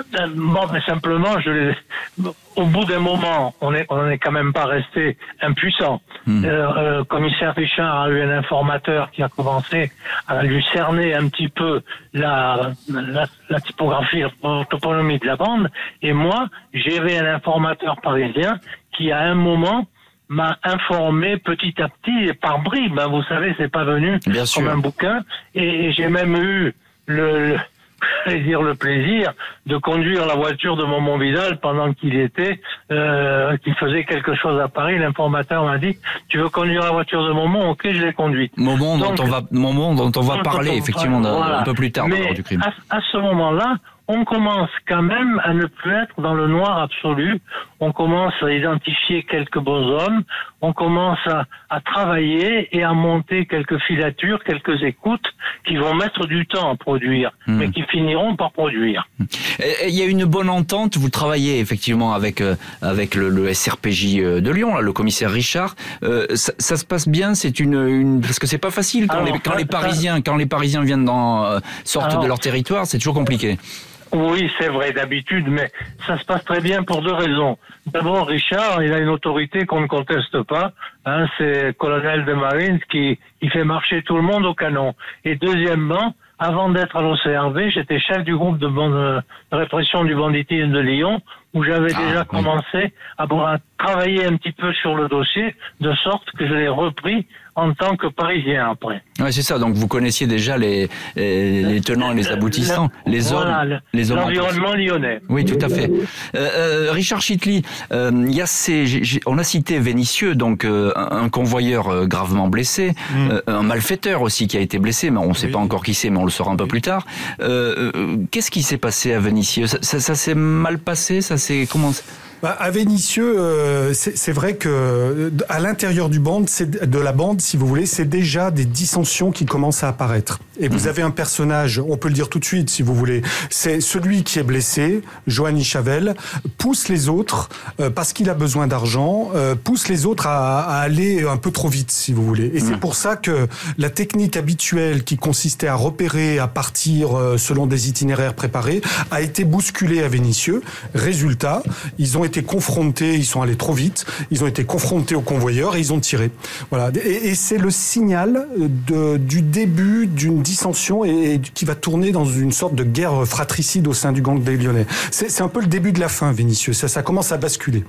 bon mais simplement, je les... au bout d'un moment, on est, on n'est quand même pas resté impuissant. Mmh. Euh, euh, commissaire Richard a eu un informateur qui a commencé à lui cerner un petit peu la, la, la typographie, la toponymie de la bande, et moi, j'avais un informateur parisien qui, à un moment, m'a informé petit à petit et par bribes. Hein, vous savez, c'est pas venu Bien comme sûr. un bouquin. Et, et j'ai même eu le, le j'allais dire le plaisir de conduire la voiture de Momon Vidal pendant qu'il était, euh, qu'il faisait quelque chose à Paris. L'informateur m'a dit, tu veux conduire la voiture de Momon? Ok, je l'ai conduite. Moment dont Donc, on va, moment dont on va parler on, effectivement voilà. un peu plus tard dans Mais l'heure du crime. À, à ce moment-là, on commence quand même à ne plus être dans le noir absolu. On commence à identifier quelques bonshommes. On commence à, à travailler et à monter quelques filatures, quelques écoutes qui vont mettre du temps à produire, mmh. mais qui finiront par produire. Il y a une bonne entente. Vous travaillez effectivement avec euh, avec le, le S R P J de Lyon, là, le commissaire Richard. Euh, ça, ça se passe bien. C'est une, une parce que c'est pas facile quand, Alors, les, quand ça, les Parisiens ça... quand les Parisiens viennent dans euh, sortent Alors, de leur territoire. C'est toujours compliqué. Oui, c'est vrai, d'habitude, mais ça se passe très bien pour deux raisons. D'abord, Richard, il a une autorité qu'on ne conteste pas. Hein, c'est colonel de Marines qui, qui fait marcher tout le monde au canon. Et deuxièmement, avant d'être à l'O C R V, j'étais chef du groupe de, bon, de répression du banditisme de Lyon, où j'avais ah, déjà oui. commencé à, à travailler un petit peu sur le dossier, de sorte que je l'ai repris en tant que Parisien après. Oui, c'est ça. Donc vous connaissiez déjà les, les, les tenants et les aboutissants, le, les voilà, hommes, les hommes. L'environnement lyonnais. Oui, tout à fait. Euh, euh, Richard Chitli, euh, il y a ces, j'ai, j'ai, on a cité Vénissieux, donc euh, un convoyeur euh, gravement blessé, mmh. euh, un malfaiteur aussi qui a été blessé, mais on ne sait oui. pas encore qui c'est, mais on le saura un peu plus tard. Euh, euh, qu'est-ce qui s'est passé à Vénissieux ? Ça, ça, ça s'est mal passé ? Ça s'est comment ? Bah, à Vénissieux, euh, c'est, c'est vrai que à l'intérieur du bande, c'est, de la bande, si vous voulez, c'est déjà des dissensions qui commencent à apparaître. Et vous mmh. avez un personnage, on peut le dire tout de suite, si vous voulez, c'est celui qui est blessé, Johanny Chavel, pousse les autres euh, parce qu'il a besoin d'argent, euh, pousse les autres à, à aller un peu trop vite, si vous voulez. Et mmh. c'est pour ça que la technique habituelle qui consistait à repérer, à partir euh, selon des itinéraires préparés, a été bousculée à Vénissieux. Résultat, ils ont été été confrontés, ils sont allés trop vite, ils ont été confrontés aux convoyeurs et ils ont tiré. Voilà. Et, et c'est le signal de, du début d'une dissension et, et qui va tourner dans une sorte de guerre fratricide au sein du gang des Lyonnais. C'est, c'est un peu le début de la fin, Vénissieux. Ça, ça commence à basculer.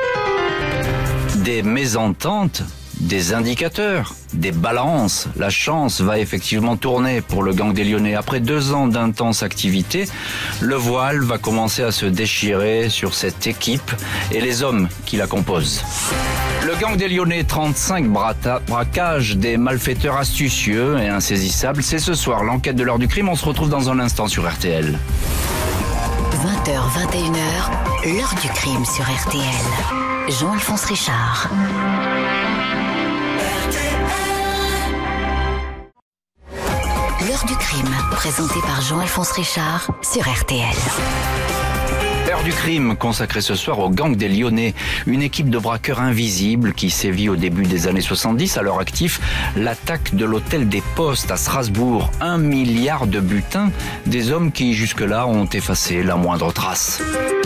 Des mésententes, des indicateurs, des balances. La chance va effectivement tourner pour le gang des Lyonnais. Après deux ans d'intense activité, le voile va commencer à se déchirer sur cette équipe et les hommes qui la composent. Le gang des Lyonnais, trente-cinq brata- braquages, des malfaiteurs astucieux et insaisissables. C'est ce soir l'enquête de l'heure du crime. On se retrouve dans un instant sur R T L. vingt heures, vingt et une heures, l'heure du crime sur R T L. Jean-Alphonse Richard. L'heure du crime, présentée par Jean-Alphonse Richard sur R T L. L'heure du crime consacrée ce soir au gang des Lyonnais, une équipe de braqueurs invisibles qui sévit au début des années soixante-dix. À leur actif, l'attaque de l'hôtel des Postes à Strasbourg, un milliard de butin, des hommes qui jusque-là ont effacé la moindre trace.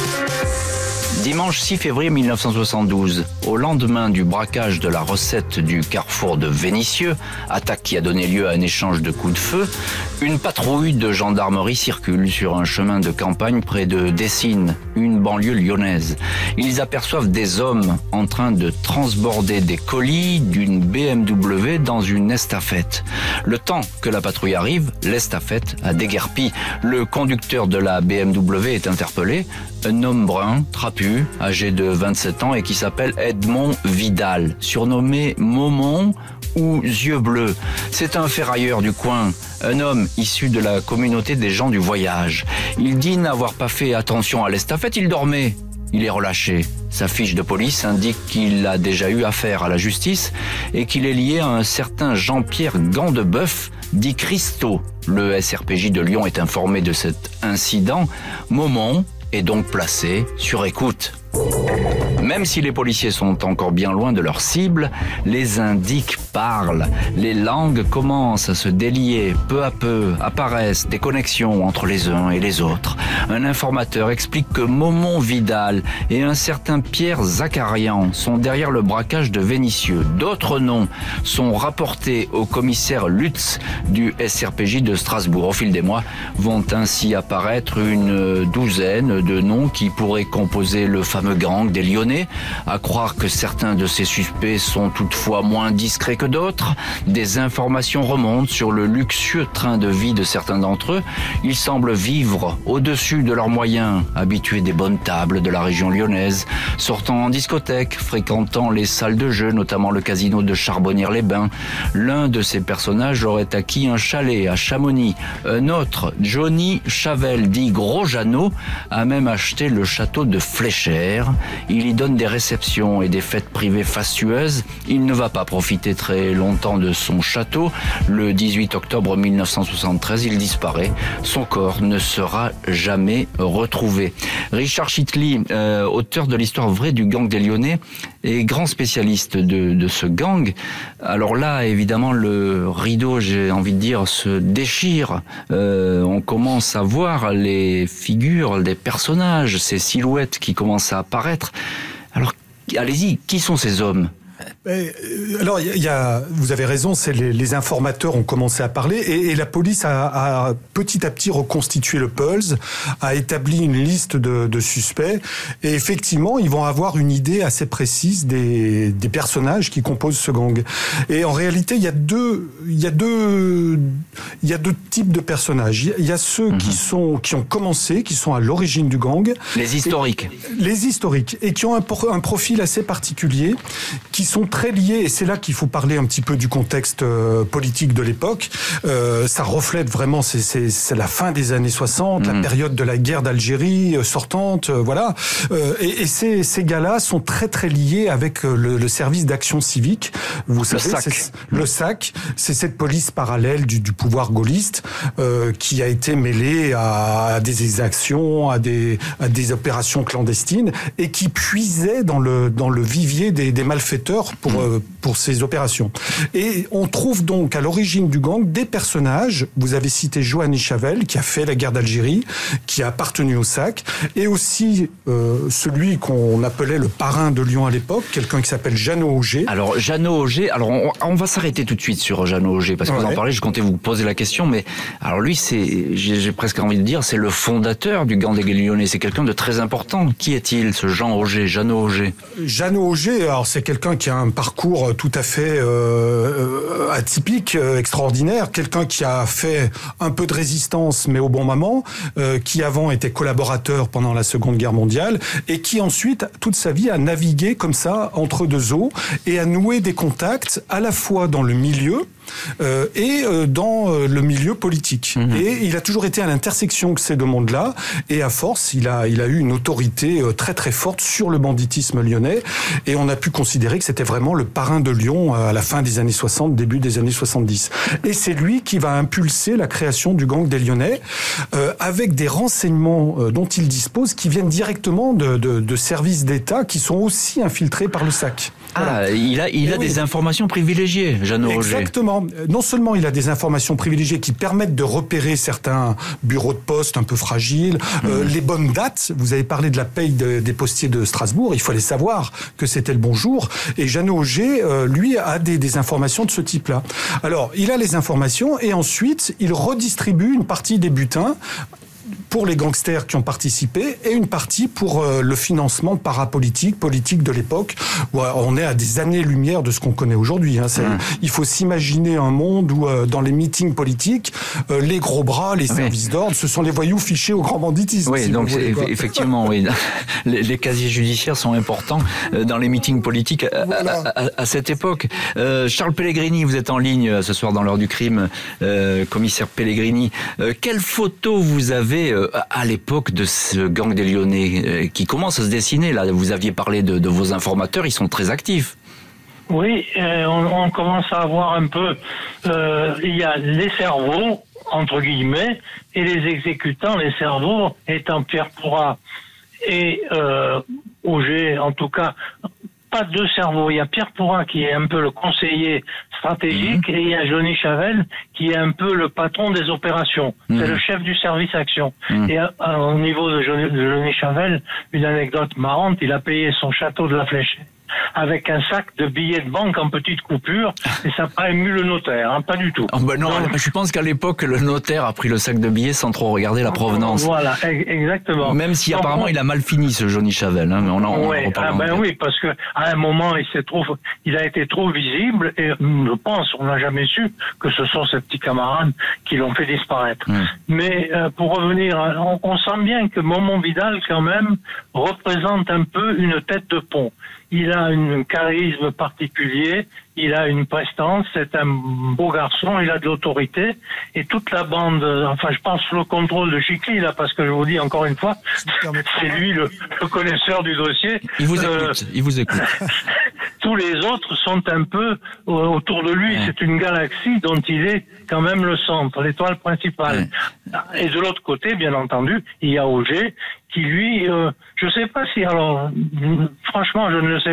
Dimanche six février mille neuf cent soixante-douze, au lendemain du braquage de la recette du carrefour de Vénissieux, attaque qui a donné lieu à un échange de coups de feu, une patrouille de gendarmerie circule sur un chemin de campagne près de Dessines, une banlieue lyonnaise. Ils aperçoivent des hommes en train de transborder des colis d'une B M W dans une estafette. Le temps que la patrouille arrive, l'estafette a déguerpi. Le conducteur de la B M W est interpellé, un homme brun, trapu, âgé de vingt-sept ans et qui s'appelle Edmond Vidal, surnommé Momon ou Yeux Bleus. C'est un ferrailleur du coin, un homme issu de la communauté des gens du voyage. Il dit n'avoir pas fait attention à l'estafette, il dormait. Il est relâché. Sa fiche de police indique qu'il a déjà eu affaire à la justice et qu'il est lié à un certain Jean-Pierre Gandebeuf, dit Christo. Le S R P J de Lyon est informé de cet incident. Momon est donc placé sur écoute. Même si les policiers sont encore bien loin de leur cible, les indices parlent. Les langues commencent à se délier. Peu à peu apparaissent des connexions entre les uns et les autres. Un informateur explique que Momon Vidal et un certain Pierre Zakarian sont derrière le braquage de Vénissieux. D'autres noms sont rapportés au commissaire Lutz du S R P J de Strasbourg. Au fil des mois, vont ainsi apparaître une douzaine de noms qui pourraient composer le fameux gang des Lyonnais, à croire que certains de ces suspects sont toutefois moins discrets que d'autres. Des informations remontent sur le luxueux train de vie de certains d'entre eux. Ils semblent vivre au-dessus de leurs moyens, habitués des bonnes tables de la région lyonnaise, sortant en discothèque, fréquentant les salles de jeu, notamment le casino de Charbonnières-les-Bains. L'un de ces personnages aurait acquis un chalet à Chamonix. Un autre, Johnny Chavel, dit Gros Jeannot, a même acheté le château de Fléchère. Il y donne des réceptions et des fêtes privées fastueuses. Il ne va pas profiter très longtemps de son château. Le dix-huit octobre mille neuf cent soixante-treize, il disparaît. Son corps ne sera jamais retrouvé. Richard Chitli, euh, auteur de l'histoire vraie du gang des Lyonnais, est grand spécialiste de, de ce gang. Alors là, évidemment, le rideau, j'ai envie de dire, se déchire. Euh, on commence à voir les figures des personnages, ces silhouettes qui commencent à apparaître. Alors, allez-y, qui sont ces hommes ? Alors, il y a, vous avez raison, c'est les, les informateurs ont commencé à parler et, et la police a, a petit à petit reconstitué le pulse, a établi une liste de, de suspects et effectivement, ils vont avoir une idée assez précise des, des personnages qui composent ce gang. Et en réalité, il y a deux, il y a deux, il y a deux types de personnages. Il y a ceux mmh. qui sont, qui ont commencé, qui sont à l'origine du gang. Les historiques. Et, les historiques et qui ont un, un profil assez particulier, qui sont très liés, et c'est là qu'il faut parler un petit peu du contexte euh, politique de l'époque. Euh, ça reflète vraiment, c'est, c'est, c'est la fin des années soixante, mmh. la période de la guerre d'Algérie euh, sortante, euh, voilà. Euh, et et ces, ces gars-là sont très très liés avec euh, le, le service d'action civique. Vous savez, le S A C. C'est, le S A C, c'est cette police parallèle du, du pouvoir gaulliste euh, qui a été mêlée à, à des exactions, à des, à des opérations clandestines et qui puisait dans le dans le vivier des, des malfaiteurs pour euh, pour ces opérations. Et on trouve donc à l'origine du gang des personnages. Vous avez cité Joanny Chavel, qui a fait la guerre d'Algérie, qui a appartenu au S A C, et aussi euh, celui qu'on appelait le parrain de Lyon à l'époque, quelqu'un qui s'appelle Jeannot Auger. Alors Jeannot Auger, alors on, on va s'arrêter tout de suite sur Jeannot Auger parce que ouais. vous en parlez. Je comptais vous poser la question, mais alors lui, c'est, j'ai, j'ai presque envie de dire, c'est le fondateur du gang des Lyonnais. C'est quelqu'un de très important. Qui est-il, ce Jean Auger, Jeannot Auger? Jeannot Auger, alors c'est quelqu'un qui a un parcours tout à fait euh, atypique, euh, extraordinaire. Quelqu'un qui a fait un peu de résistance, mais au bon moment, euh, qui avant était collaborateur pendant la Seconde Guerre mondiale, et qui ensuite, toute sa vie, a navigué comme ça entre deux eaux et a noué des contacts à la fois dans le milieu Euh, et euh, dans euh, le milieu politique. Mmh. Et il a toujours été à l'intersection de ces deux mondes-là, et à force, il a, il a eu une autorité euh, très très forte sur le banditisme lyonnais, et on a pu considérer que c'était vraiment le parrain de Lyon euh, à la fin des années soixante, début des années soixante-dix. Et c'est lui qui va impulser la création du gang des Lyonnais, euh, avec des renseignements euh, dont il dispose, qui viennent directement de, de, de services d'État, qui sont aussi infiltrés par le S A C. Voilà. Ah, il a, il a oui. des informations privilégiées, Jeannot Auger. Exactement. Non seulement il a des informations privilégiées qui permettent de repérer certains bureaux de poste un peu fragiles, mmh. euh, les bonnes dates. Vous avez parlé de la paye de, des postiers de Strasbourg. Il fallait savoir que c'était le bon jour. Et Jeannot Auger, euh, lui, a des, des informations de ce type-là. Alors, il a les informations et ensuite, il redistribue une partie des butins pour les gangsters qui ont participé et une partie pour euh, le financement parapolitique, politique de l'époque. Où, euh, on est à des années-lumière de ce qu'on connaît aujourd'hui. Hein. C'est, mmh. Il faut s'imaginer un monde où, euh, dans les meetings politiques, euh, les gros bras, les services oui. d'ordre, ce sont les voyous fichés au grand banditisme. Oui, si donc voulez, effectivement, oui. Les, les casiers judiciaires sont importants euh, dans les meetings politiques à, voilà. à, à, à cette époque. Euh, Charles Pellegrini, vous êtes en ligne ce soir dans l'heure du crime, euh, commissaire Pellegrini. Euh, quelle photo vous avez euh, à l'époque de ce gang des Lyonnais euh, qui commence à se dessiner là? Vous aviez parlé de, de vos informateurs, ils sont très actifs. Oui, euh, on, on commence à voir un peu, euh, il y a les cerveaux, entre guillemets, et les exécutants, les cerveaux étant Pierre Pourrat et euh, Auger, en tout cas, pas deux cerveaux. Il y a Pierre Pourrat qui est un peu le conseiller stratégique mmh. et il y a Joanny Chavel qui est un peu le patron des opérations. Mmh. C'est le chef du service action. Mmh. Et à, à, au niveau de Joanny Chavel, une anecdote marrante, il a payé son château de la Fléchette avec un sac de billets de banque en petite coupure, et ça n'a pas ému le notaire, hein, pas du tout. Oh ben non, donc, je pense qu'à l'époque, le notaire a pris le sac de billets sans trop regarder la provenance. Voilà, exactement. Même si donc, apparemment on... il a mal fini, ce Joanny Chavel, hein, mais on en, ouais, on en reparle. Ah ben oui, parce que à un moment, il s'est trop, il a été trop visible, et je pense, on n'a jamais su que ce sont ses petits camarades qui l'ont fait disparaître. Mmh. Mais euh, pour revenir, on, on sent bien que Momon Vidal, quand même, représente un peu une tête de pont. Il a un charisme particulier, il a une prestance, c'est un beau garçon, il a de l'autorité, et toute la bande, enfin je pense sous le contrôle de Chicli, là, parce que je vous dis encore une fois, c'est lui le, le connaisseur du dossier. Il vous écoute, euh, il vous écoute. Tous les autres sont un peu autour de lui, ouais. C'est une galaxie dont il est quand même le centre, l'étoile principale. Ouais. Et de l'autre côté, bien entendu, il y a Auger, qui lui, euh, je sais pas si, alors, franchement, je ne sais pas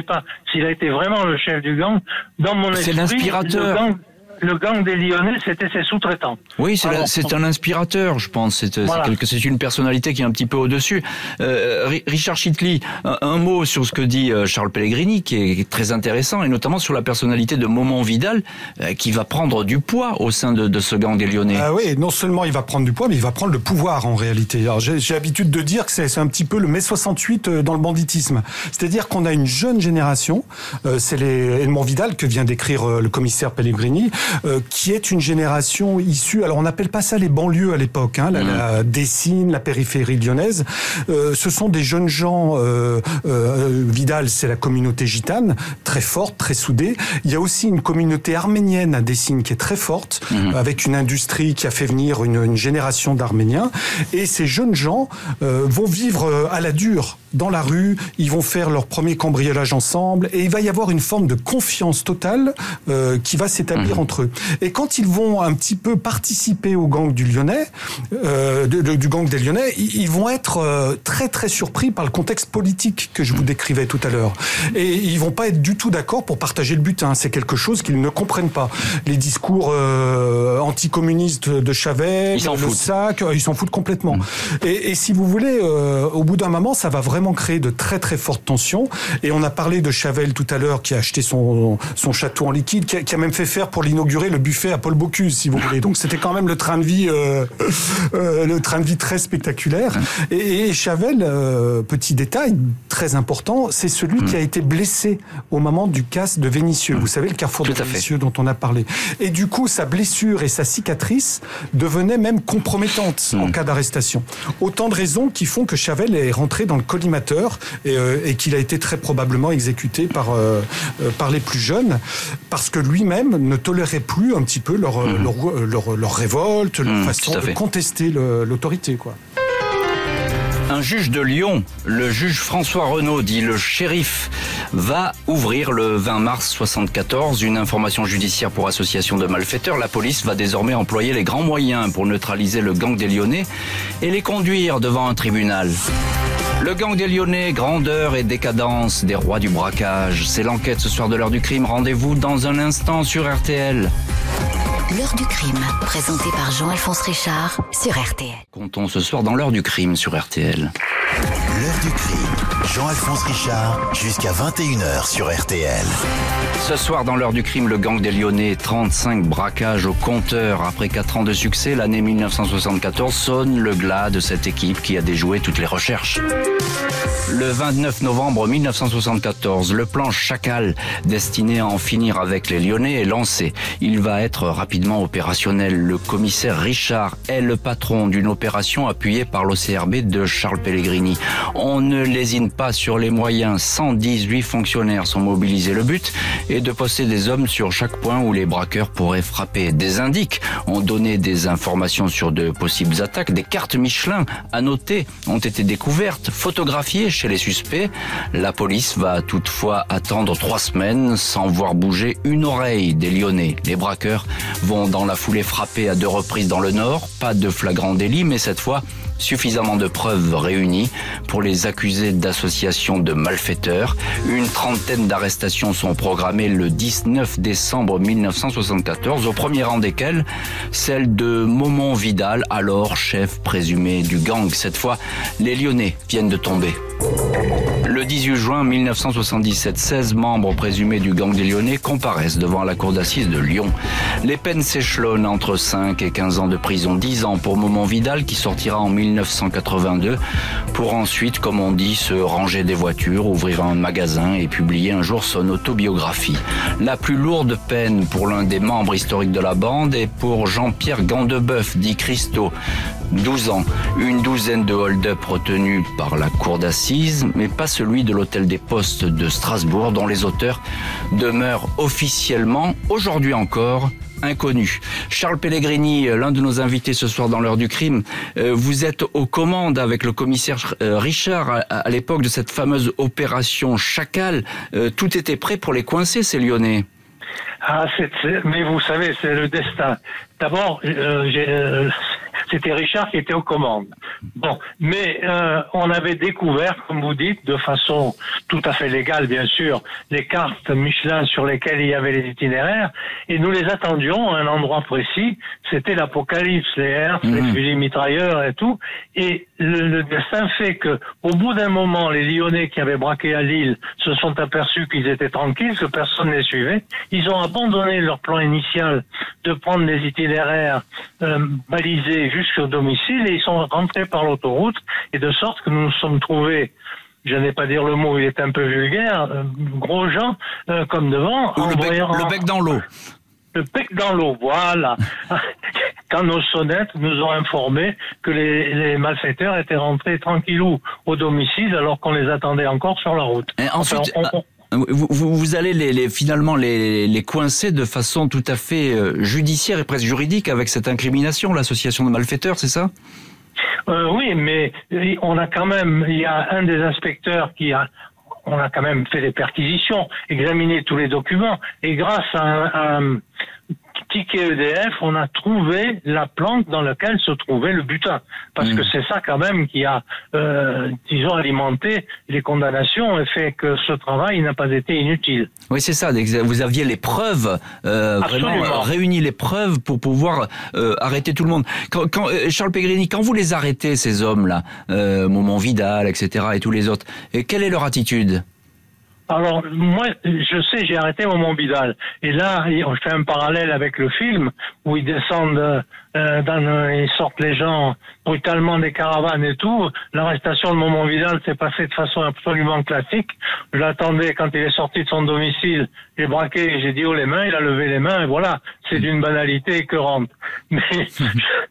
s'il a été vraiment le chef du gang. Dans mon esprit, c'est l'inspirateur. Le gang, le gang des Lyonnais, c'était ses sous-traitants. Oui, c'est, Alors, la, c'est un inspirateur, je pense. C'est, voilà. c'est, quelque, c'est une personnalité qui est un petit peu au-dessus. Euh, Richard Chitli, un, un mot sur ce que dit Charles Pellegrini, qui est très intéressant, et notamment sur la personnalité de Momon Vidal, euh, qui va prendre du poids au sein de, de ce gang des Lyonnais. Ah oui, non seulement il va prendre du poids, mais il va prendre le pouvoir en réalité. Alors j'ai, j'ai l'habitude de dire que c'est, c'est un petit peu le mai soixante-huit dans le banditisme. C'est-à-dire qu'on a une jeune génération, euh, c'est les Edmond Vidal que vient d'écrire euh, le commissaire Pellegrini, Euh, qui est une génération issue, alors on n'appelle pas ça les banlieues à l'époque, hein, la, mmh. la Dessine, la périphérie lyonnaise. Euh, ce sont des jeunes gens. Euh, euh, Vidal, c'est la communauté gitane, très forte, très soudée. Il y a aussi une communauté arménienne à Dessine qui est très forte, mmh. avec une industrie qui a fait venir une, une génération d'Arméniens. Et ces jeunes gens euh, vont vivre à la dure dans la rue, ils vont faire leur premier cambriolage ensemble, et il va y avoir une forme de confiance totale euh, qui va s'établir mmh. entre eux. Et quand ils vont un petit peu participer au gang du Lyonnais, euh, de, de, du gang des Lyonnais, ils, ils vont être euh, très très surpris par le contexte politique que je vous décrivais tout à l'heure. Et ils vont pas être du tout d'accord pour partager le butin. C'est quelque chose qu'ils ne comprennent pas. Les discours euh, anticommunistes de Chavel, ils s'en le foutent. sac, ils s'en foutent complètement. Mmh. Et, et si vous voulez, euh, au bout d'un moment, ça va vraiment créer de très très fortes tensions. Et on a parlé de Chavel tout à l'heure, qui a acheté son, son château en liquide, qui a, qui a même fait faire pour l'inaugurer le buffet à Paul Bocuse, si vous voulez. Donc c'était quand même le train de vie, euh, euh, le train de vie très spectaculaire. Et, et Chavel, euh, petit détail très important, c'est celui mmh. qui a été blessé au moment du casse de Vénissieux. Vous savez, le carrefour Tout de Vénissieux dont on a parlé. Et du coup, sa blessure et sa cicatrice devenaient même compromettantes mmh. en cas d'arrestation. Autant de raisons qui font que Chavel est rentré dans le collimateur et, euh, et qu'il a été très probablement exécuté par euh, euh, par les plus jeunes, parce que lui-même ne tolérait plus un petit peu leur mmh. leur, leur, leur révolte, leur mmh, façon de contester le, l'autorité, quoi. Un juge de Lyon, le juge François Renaud, dit le shérif, va ouvrir le vingt mars soixante-quatorze une information judiciaire pour association de malfaiteurs. La police va désormais employer les grands moyens pour neutraliser le gang des Lyonnais et les conduire devant un tribunal. Le gang des Lyonnais, grandeur et décadence des rois du braquage. C'est l'enquête ce soir de l'heure du crime. Rendez-vous dans un instant sur R T L. L'heure du crime, présentée par Jean-Alphonse Richard sur R T L. Comptons ce soir dans l'heure du crime sur R T L. L'heure du crime, Jean-Alphonse Richard, jusqu'à vingt et une heures sur R T L. Ce soir dans l'heure du crime, le gang des Lyonnais, trente-cinq braquages au compteur. Après quatre ans de succès, l'année mille neuf cent soixante-quatorze sonne le glas de cette équipe qui a déjoué toutes les recherches. Le vingt-neuf novembre mille neuf cent soixante-quatorze, le plan Chacal, destiné à en finir avec les Lyonnais, est lancé. Il va être rapidement opérationnel. Le commissaire Richard est le patron d'une opération appuyée par l'O C R B de Charles Pellegrini. On ne lésine pas sur les moyens. cent dix-huit fonctionnaires sont mobilisés. Le but est de poster des hommes sur chaque point où les braqueurs pourraient frapper. Des indices ont donné des informations sur de possibles attaques. Des cartes Michelin à noter ont été découvertes, photographiées chez les suspects. La police va toutefois attendre trois semaines sans voir bouger une oreille des Lyonnais. Les braqueurs vont dans la foulée frapper à deux reprises dans le Nord. Pas de flagrant délit, mais cette fois, suffisamment de preuves réunies pour les accuser d'association de malfaiteurs. Une trentaine d'arrestations sont programmées le dix-neuf décembre mille neuf cent soixante-quatorze, au premier rang desquelles celle de Momon Vidal, alors chef présumé du gang. Cette fois, les Lyonnais viennent de tomber. Le dix-huit juin mille neuf cent soixante-dix-sept, seize membres présumés du gang des Lyonnais comparaissent devant la cour d'assises de Lyon. Les peines s'échelonnent entre cinq et quinze ans de prison, dix ans pour Momon Vidal qui sortira en mille neuf cent quatre-vingt-deux pour ensuite, comme on dit, se ranger des voitures, ouvrir un magasin et publier un jour son autobiographie. La plus lourde peine pour l'un des membres historiques de la bande est pour Jean-Pierre Gandebeuf, dit Christo. douze ans, une douzaine de hold-up retenus par la cour d'assises, mais pas celui de l'hôtel des Postes de Strasbourg, dont les auteurs demeurent officiellement, aujourd'hui encore, inconnus. Charles Pellegrini, l'un de nos invités ce soir dans l'heure du crime, euh, vous êtes aux commandes avec le commissaire euh, Richard à, à l'époque de cette fameuse opération Chacal. Euh, tout était prêt pour les coincer, ces Lyonnais. Ah, c'est, c'est, mais vous savez, c'est le destin. D'abord, euh, j'ai, euh, c'était Richard qui était aux commandes. Bon, mais euh, on avait découvert, comme vous dites, de façon tout à fait légale, bien sûr, les cartes Michelin sur lesquelles il y avait les itinéraires, et nous les attendions à un endroit précis. C'était l'apocalypse, les Hertz, mmh. les fusils mitrailleurs et tout. Et le, le destin fait que, au bout d'un moment, les Lyonnais qui avaient braqué à Lille se sont aperçus qu'ils étaient tranquilles, que personne ne les suivait. Ils ont abandonné leur plan initial de prendre les itinéraires euh, balisés jusqu'au domicile, et ils sont rentrés par l'autoroute, et de sorte que nous nous sommes trouvés, je n'ai pas dire le mot, il est un peu vulgaire, euh, gros gens euh, comme devant. Ou le, bec, voyant, le bec dans l'eau. Le bec dans l'eau, voilà. Quand nos sonnettes nous ont informé que les, les malfaiteurs étaient rentrés tranquillou au domicile alors qu'on les attendait encore sur la route. Et ensuite, enfin, on, on, Vous, vous, vous allez les, les, finalement les, les coincer de façon tout à fait euh, judiciaire et presque juridique avec cette incrimination, l'association de malfaiteurs, c'est ça ? euh, Oui, mais on a quand même, il y a un des inspecteurs qui a, on a quand même fait des perquisitions, examiné tous les documents, et grâce à un, un ticket E D F, on a trouvé la planque dans laquelle se trouvait le butin. Parce mmh. que c'est ça quand même qui a, euh, disons, alimenté les condamnations et fait que ce travail n'a pas été inutile. Oui, c'est ça. Vous aviez les preuves, euh, vraiment réuni les preuves pour pouvoir euh, arrêter tout le monde. Quand, quand, Charles Pegrini, quand vous les arrêtez, ces hommes-là, euh, Momon Vidal, et cetera, et tous les autres, et quelle est leur attitude ? Alors, moi, je sais, j'ai arrêté Momon Vidal. Et là, on fait un parallèle avec le film, où ils descendent, euh, dans, ils sortent les gens brutalement des caravanes et tout. L'arrestation de Momon Vidal s'est passée de façon absolument classique. Je l'attendais quand il est sorti de son domicile. J'ai braqué, j'ai dit oh les mains, il a levé les mains, et voilà. C'est d'une banalité écœurante. Mais je,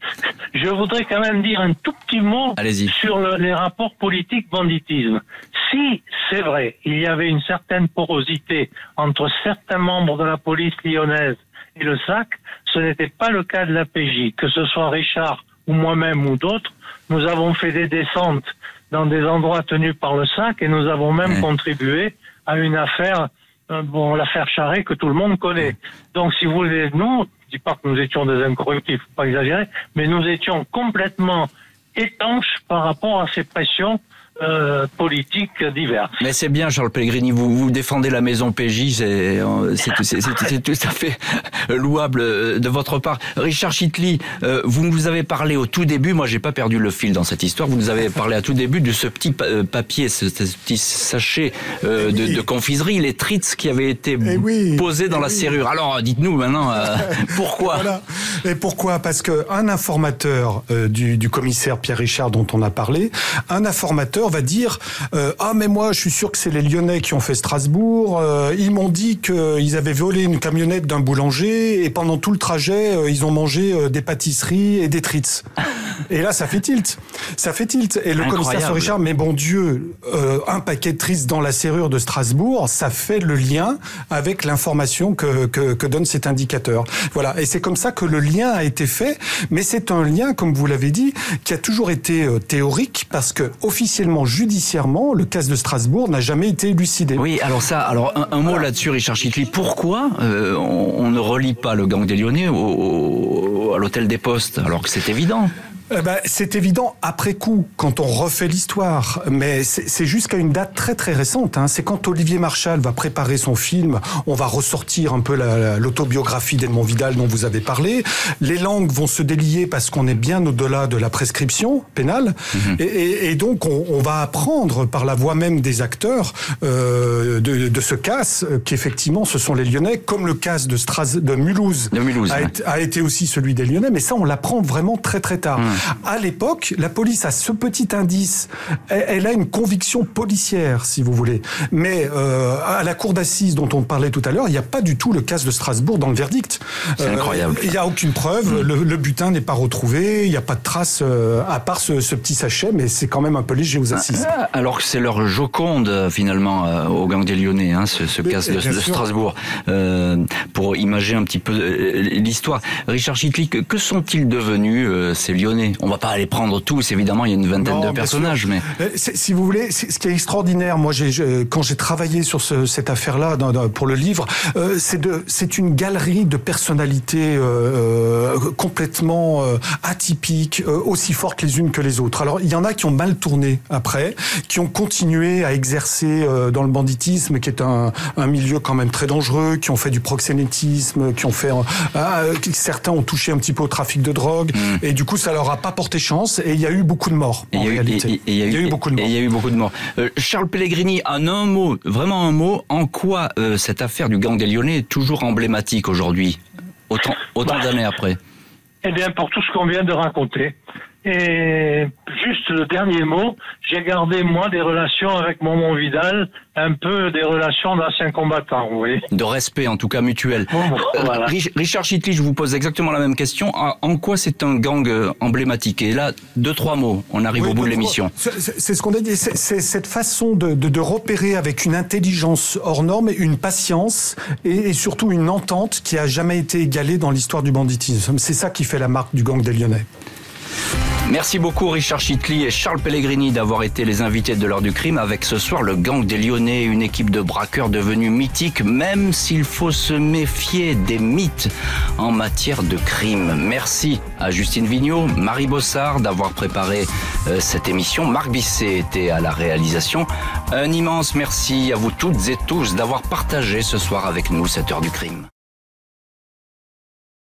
je voudrais quand même dire un tout petit mot Allez-y. sur le, les rapports politique-banditisme. Si, c'est vrai, il y avait une certaine porosité entre certains membres de la police lyonnaise et le S A C, ce n'était pas le cas de la P J. Que ce soit Richard ou moi-même ou d'autres, nous avons fait des descentes dans des endroits tenus par le S A C et nous avons même mmh. contribué à une affaire, euh, bon, l'affaire Charret que tout le monde connaît. Donc si vous voulez, nous, je dis pas que nous étions des incorruptibles, faut pas exagérer, mais nous étions complètement étanches par rapport à ces pressions Euh, politiques diverses. Mais c'est bien, Charles Pellegrini, vous, vous défendez la maison P J, c'est, c'est, c'est, c'est, c'est tout à fait louable de votre part. Richard Chitli, euh, vous nous avez parlé au tout début, moi j'ai pas perdu le fil dans cette histoire, vous nous avez parlé à tout début de ce petit papier, ce, ce petit sachet euh, de, de confiserie, les Tritz qui avaient été oui, posés dans la oui. serrure. Alors dites-nous maintenant, euh, pourquoi voilà. Et pourquoi ? Parce qu'un informateur euh, du, du commissaire Pierre Richard dont on a parlé, un informateur va dire euh, ah mais moi je suis sûr que c'est les Lyonnais qui ont fait Strasbourg, euh, ils m'ont dit qu'ils avaient volé une camionnette d'un boulanger et pendant tout le trajet euh, ils ont mangé euh, des pâtisseries et des Tritz. Et là ça fait tilt, ça fait tilt. Et le Incroyable. commissaire Richard, mais bon Dieu, euh, un paquet de Tritz dans la serrure de Strasbourg, ça fait le lien avec l'information que, que, que donne cet indicateur. Voilà, et c'est comme ça que le lien a été fait, mais c'est un lien, comme vous l'avez dit, qui a toujours été euh, théorique parce que officiellement judiciairement, le cas de Strasbourg n'a jamais été élucidé. Oui, alors ça, alors un, un mot voilà. là-dessus, Richard Chitli. Pourquoi euh, on, on ne relie pas le gang des Lyonnais au, au, à l'hôtel des Postes, alors que c'est évident? Eh ben, c'est évident après coup, quand on refait l'histoire, mais c'est, c'est jusqu'à une date très très récente. Hein. C'est quand Olivier Marchal va préparer son film, on va ressortir un peu la, la, l'autobiographie d'Edmond Vidal dont vous avez parlé. Les langues vont se délier parce qu'on est bien au-delà de la prescription pénale, mmh. et, et, et donc on, on va apprendre par la voix même des acteurs euh, de, de ce casse qu'effectivement ce sont les Lyonnais, comme le casse de, Stras, de Mulhouse, de Mulhouse a, ouais. été, a été aussi celui des Lyonnais, mais ça on l'apprend vraiment très très tard. Mmh. À l'époque, la police a ce petit indice. Elle, elle a une conviction policière, si vous voulez. Mais euh, à la cour d'assises dont on parlait tout à l'heure, il n'y a pas du tout le cas de Strasbourg dans le verdict. C'est euh, incroyable. Il n'y a aucune preuve. Mmh. Le, le butin n'est pas retrouvé. Il n'y a pas de trace euh, à part ce, ce petit sachet, mais c'est quand même un peu léger aux assises. Alors que c'est leur Joconde, finalement, euh, au gang des Lyonnais, hein, ce, ce cas de, de Strasbourg. Euh, pour imager un petit peu l'histoire. Richard Chitli, que, que sont-ils devenus, euh, ces Lyonnais ? Lyonnais. On va pas les prendre tous, évidemment, il y a une vingtaine non, de personnages, mais... Si vous voulez, ce qui est extraordinaire, moi, j'ai, je, quand j'ai travaillé sur ce, cette affaire-là dans, dans, pour le livre, euh, c'est, de, c'est une galerie de personnalités euh, complètement euh, atypiques, euh, aussi fortes les unes que les autres. Alors, il y en a qui ont mal tourné après, qui ont continué à exercer euh, dans le banditisme, qui est un, un milieu quand même très dangereux, qui ont fait du proxénétisme, qui ont fait... Euh, certains ont touché un petit peu au trafic de drogue, mmh. et du coup, ça leur a pas porté chance, et il y a eu beaucoup de morts, en eu, réalité. Et, et, et il y a eu, y a eu beaucoup de morts. Et il y a eu beaucoup de morts. Euh, Charles Pellegrini, en un mot, vraiment un mot, en quoi euh, cette affaire du gang des Lyonnais est toujours emblématique aujourd'hui, autant, autant bah, d'années après? Eh bien, pour tout ce qu'on vient de raconter. Et juste le dernier mot, j'ai gardé, moi, des relations avec Momon Vidal, un peu des relations d'anciens combattants, vous voyez. De respect, en tout cas, mutuel. Bon, voilà. euh, Richard Chitli, je vous pose exactement la même question. En quoi c'est un gang emblématique? Et là, deux, trois mots, on arrive oui, au bout de l'émission. C'est, c'est ce qu'on a dit, c'est, c'est cette façon de, de, de repérer avec une intelligence hors norme, une patience et, et surtout une entente qui a jamais été égalée dans l'histoire du banditisme. C'est ça qui fait la marque du gang des Lyonnais. Merci beaucoup Richard Chitli et Charles Pellegrini d'avoir été les invités de l'heure du crime avec ce soir le gang des Lyonnais, une équipe de braqueurs devenue mythique, même s'il faut se méfier des mythes en matière de crime. Merci à Justine Vignot, Marie Bossard d'avoir préparé euh, cette émission. Marc Bisset était à la réalisation. Un immense merci à vous toutes et tous d'avoir partagé ce soir avec nous cette heure du crime.